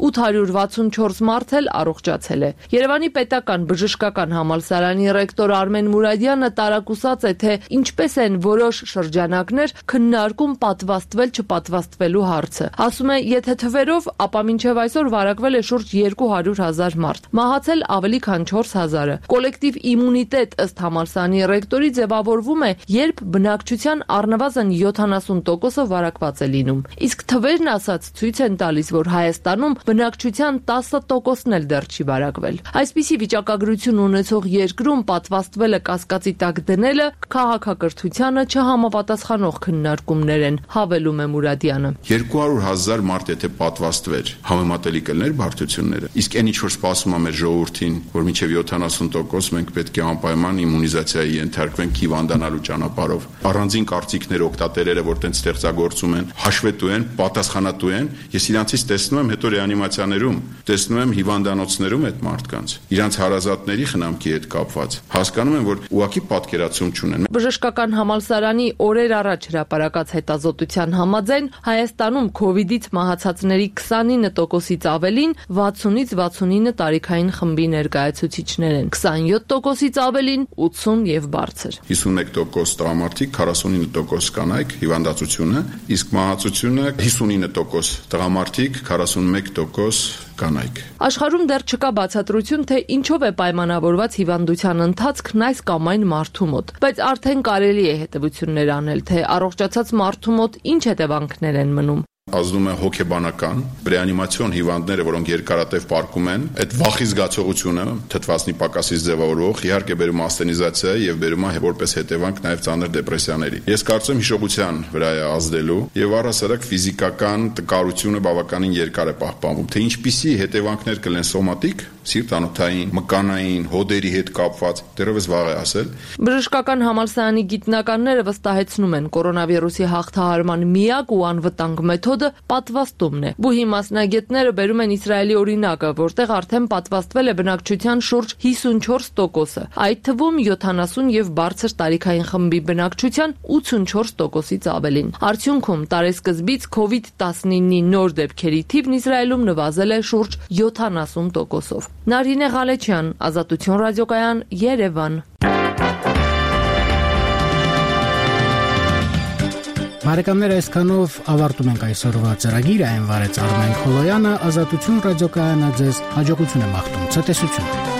864 մարդ էլ առողջացել է։ Երևանի պետական բժշկական համալսարանի ռեկտոր Արմեն Մուրադյանը տարակուսած է, թե ինչպես են որոշ շրջանակներ քննարկում պատվաստվել չպատվաստվելու հարցը։ Ասում է, եթե թվերով, ապա մինչև այսօր վարակվել է շուրջ 200,000 մարդ, մահացել ավելի քան 4,000-ը։ Կոլեկտիվ իմունիտետ ըստ համալսարանի ռեկտորի ձևավորվում է, երբ բնակչության առնվազն 70%-ը վարակված է լինում։ Իսկ թվերն ասած ցույց են տալիս, որ Հայաստանում բնակչության 10%-ն էլ դեռ չի վարակվել։ Այսպիսի վիճակագրություն ունեցող երկրում պատվաստվելը կասկածի տակ դնելը քաղաքակրթությանը չհամապատասխանող քննարկումներ են, հավելում է Մուրադյանը։ 200,000 մարդ եթե պատվաստվեր, համեմատելի կլներ բարդությունները։ Իսկ այն ինչ որ սպասում է մեր ժողովրդին, որ մինչև 70% մենք պետք է անպայման իմունիզացիայի ենթարկվենք հիվանդանալու ճանապարհով։ Առանձին կարծիքներ օգտատերերը, որ տենց ստեղծագործում են, հաշվետու են, պատասխանատու են։ Ես իրանցից տեսնում եմ հետո ռեանիմացիաներում, տեսնում եմ հիվանդանոցներում այդ մարդկանց, իրանց հարազատների խնամքի հետ կապված։ Հասկանում եմ, որ ուղղակի պատկերացում չունեն։ Բժշկական համալսարանի օրեր առաջ հրապարակած հետազոտության համաձայն Հայաստանում COVID-ից մահացածների 29%-ից ավելին 60-ից 69 տարիքային խմբի ներկայացուցիչներ են, 27%-ից ավելին 80 եւ բարձր։ 51% տղամարդիկ, 49% կանայք հիվանդացությունը, իսկ մահացությունը 59% տղամարդիկ, 41% կանայք։ Աշխարհում դեռ չկա բացատրություն, թե ինչով է պայմանավորված հիվանդության ընթացքն այս կամ այն մարդու մոտ, բայց արդեն կարելի է հետևություններ անել, թե առողջացած մարդու մոտ ինչ հետևանքներ են մնում։ ազդում է հոգեբանական, ռեանիմացիոն հիվանդները, որոնք երկարատև պարկում են, այդ վախի զգացողությունը թթվածնի պակասից ձևավորվող իհարկե բերում ասթենիզացիա եւ բերում է որպես հետևանք նաեւ ծանր դեպրեսիաների։ Ես կարծում եմ հիշողության վրա է ազդելու եւ առհասարակ ֆիզիկական տկարությունը բավականին երկար է պահպանվում։ Թե ինչպիսի հետևանքներ կլեն սոմատիկ, սիրտանոթային, մկանային, հոդերի հետ կապված, դեռևս վաղ է ասել։ Բժշկական համալսարանի գիտնականները վստահեցնում են, կորոնավիրուսի հաղթահարման միակ ու անվտանգ մեթոդը պատվաստումն է։ Բուհի մասնագետները բերում են Իսրայելի օրինակը, որտեղ արդեն պատվաստվել է բնակչության շուրջ 54%-ը, այդ թվում 70 եւ բարձր տարիքային խմբի բնակչության 84%-ից ավելին։ Արդյունքում տարեսկզբից COVID-19-ի նոր դեպքերի թիվն Իսրայելում նվազել է շուրջ 70%-ով։ Նարինե Ղալեչյան, Ազատություն ռադիոկայան, Երևան։ Բարեկամներ, այսքանով ավարտում ենք այսօրվա ծրագիրը, այն վարեց Արմեն Խոլոյանը, Ազատություն ռադիոկայանը ձեզ հաջողություն է մաղթում, ցտեսություն։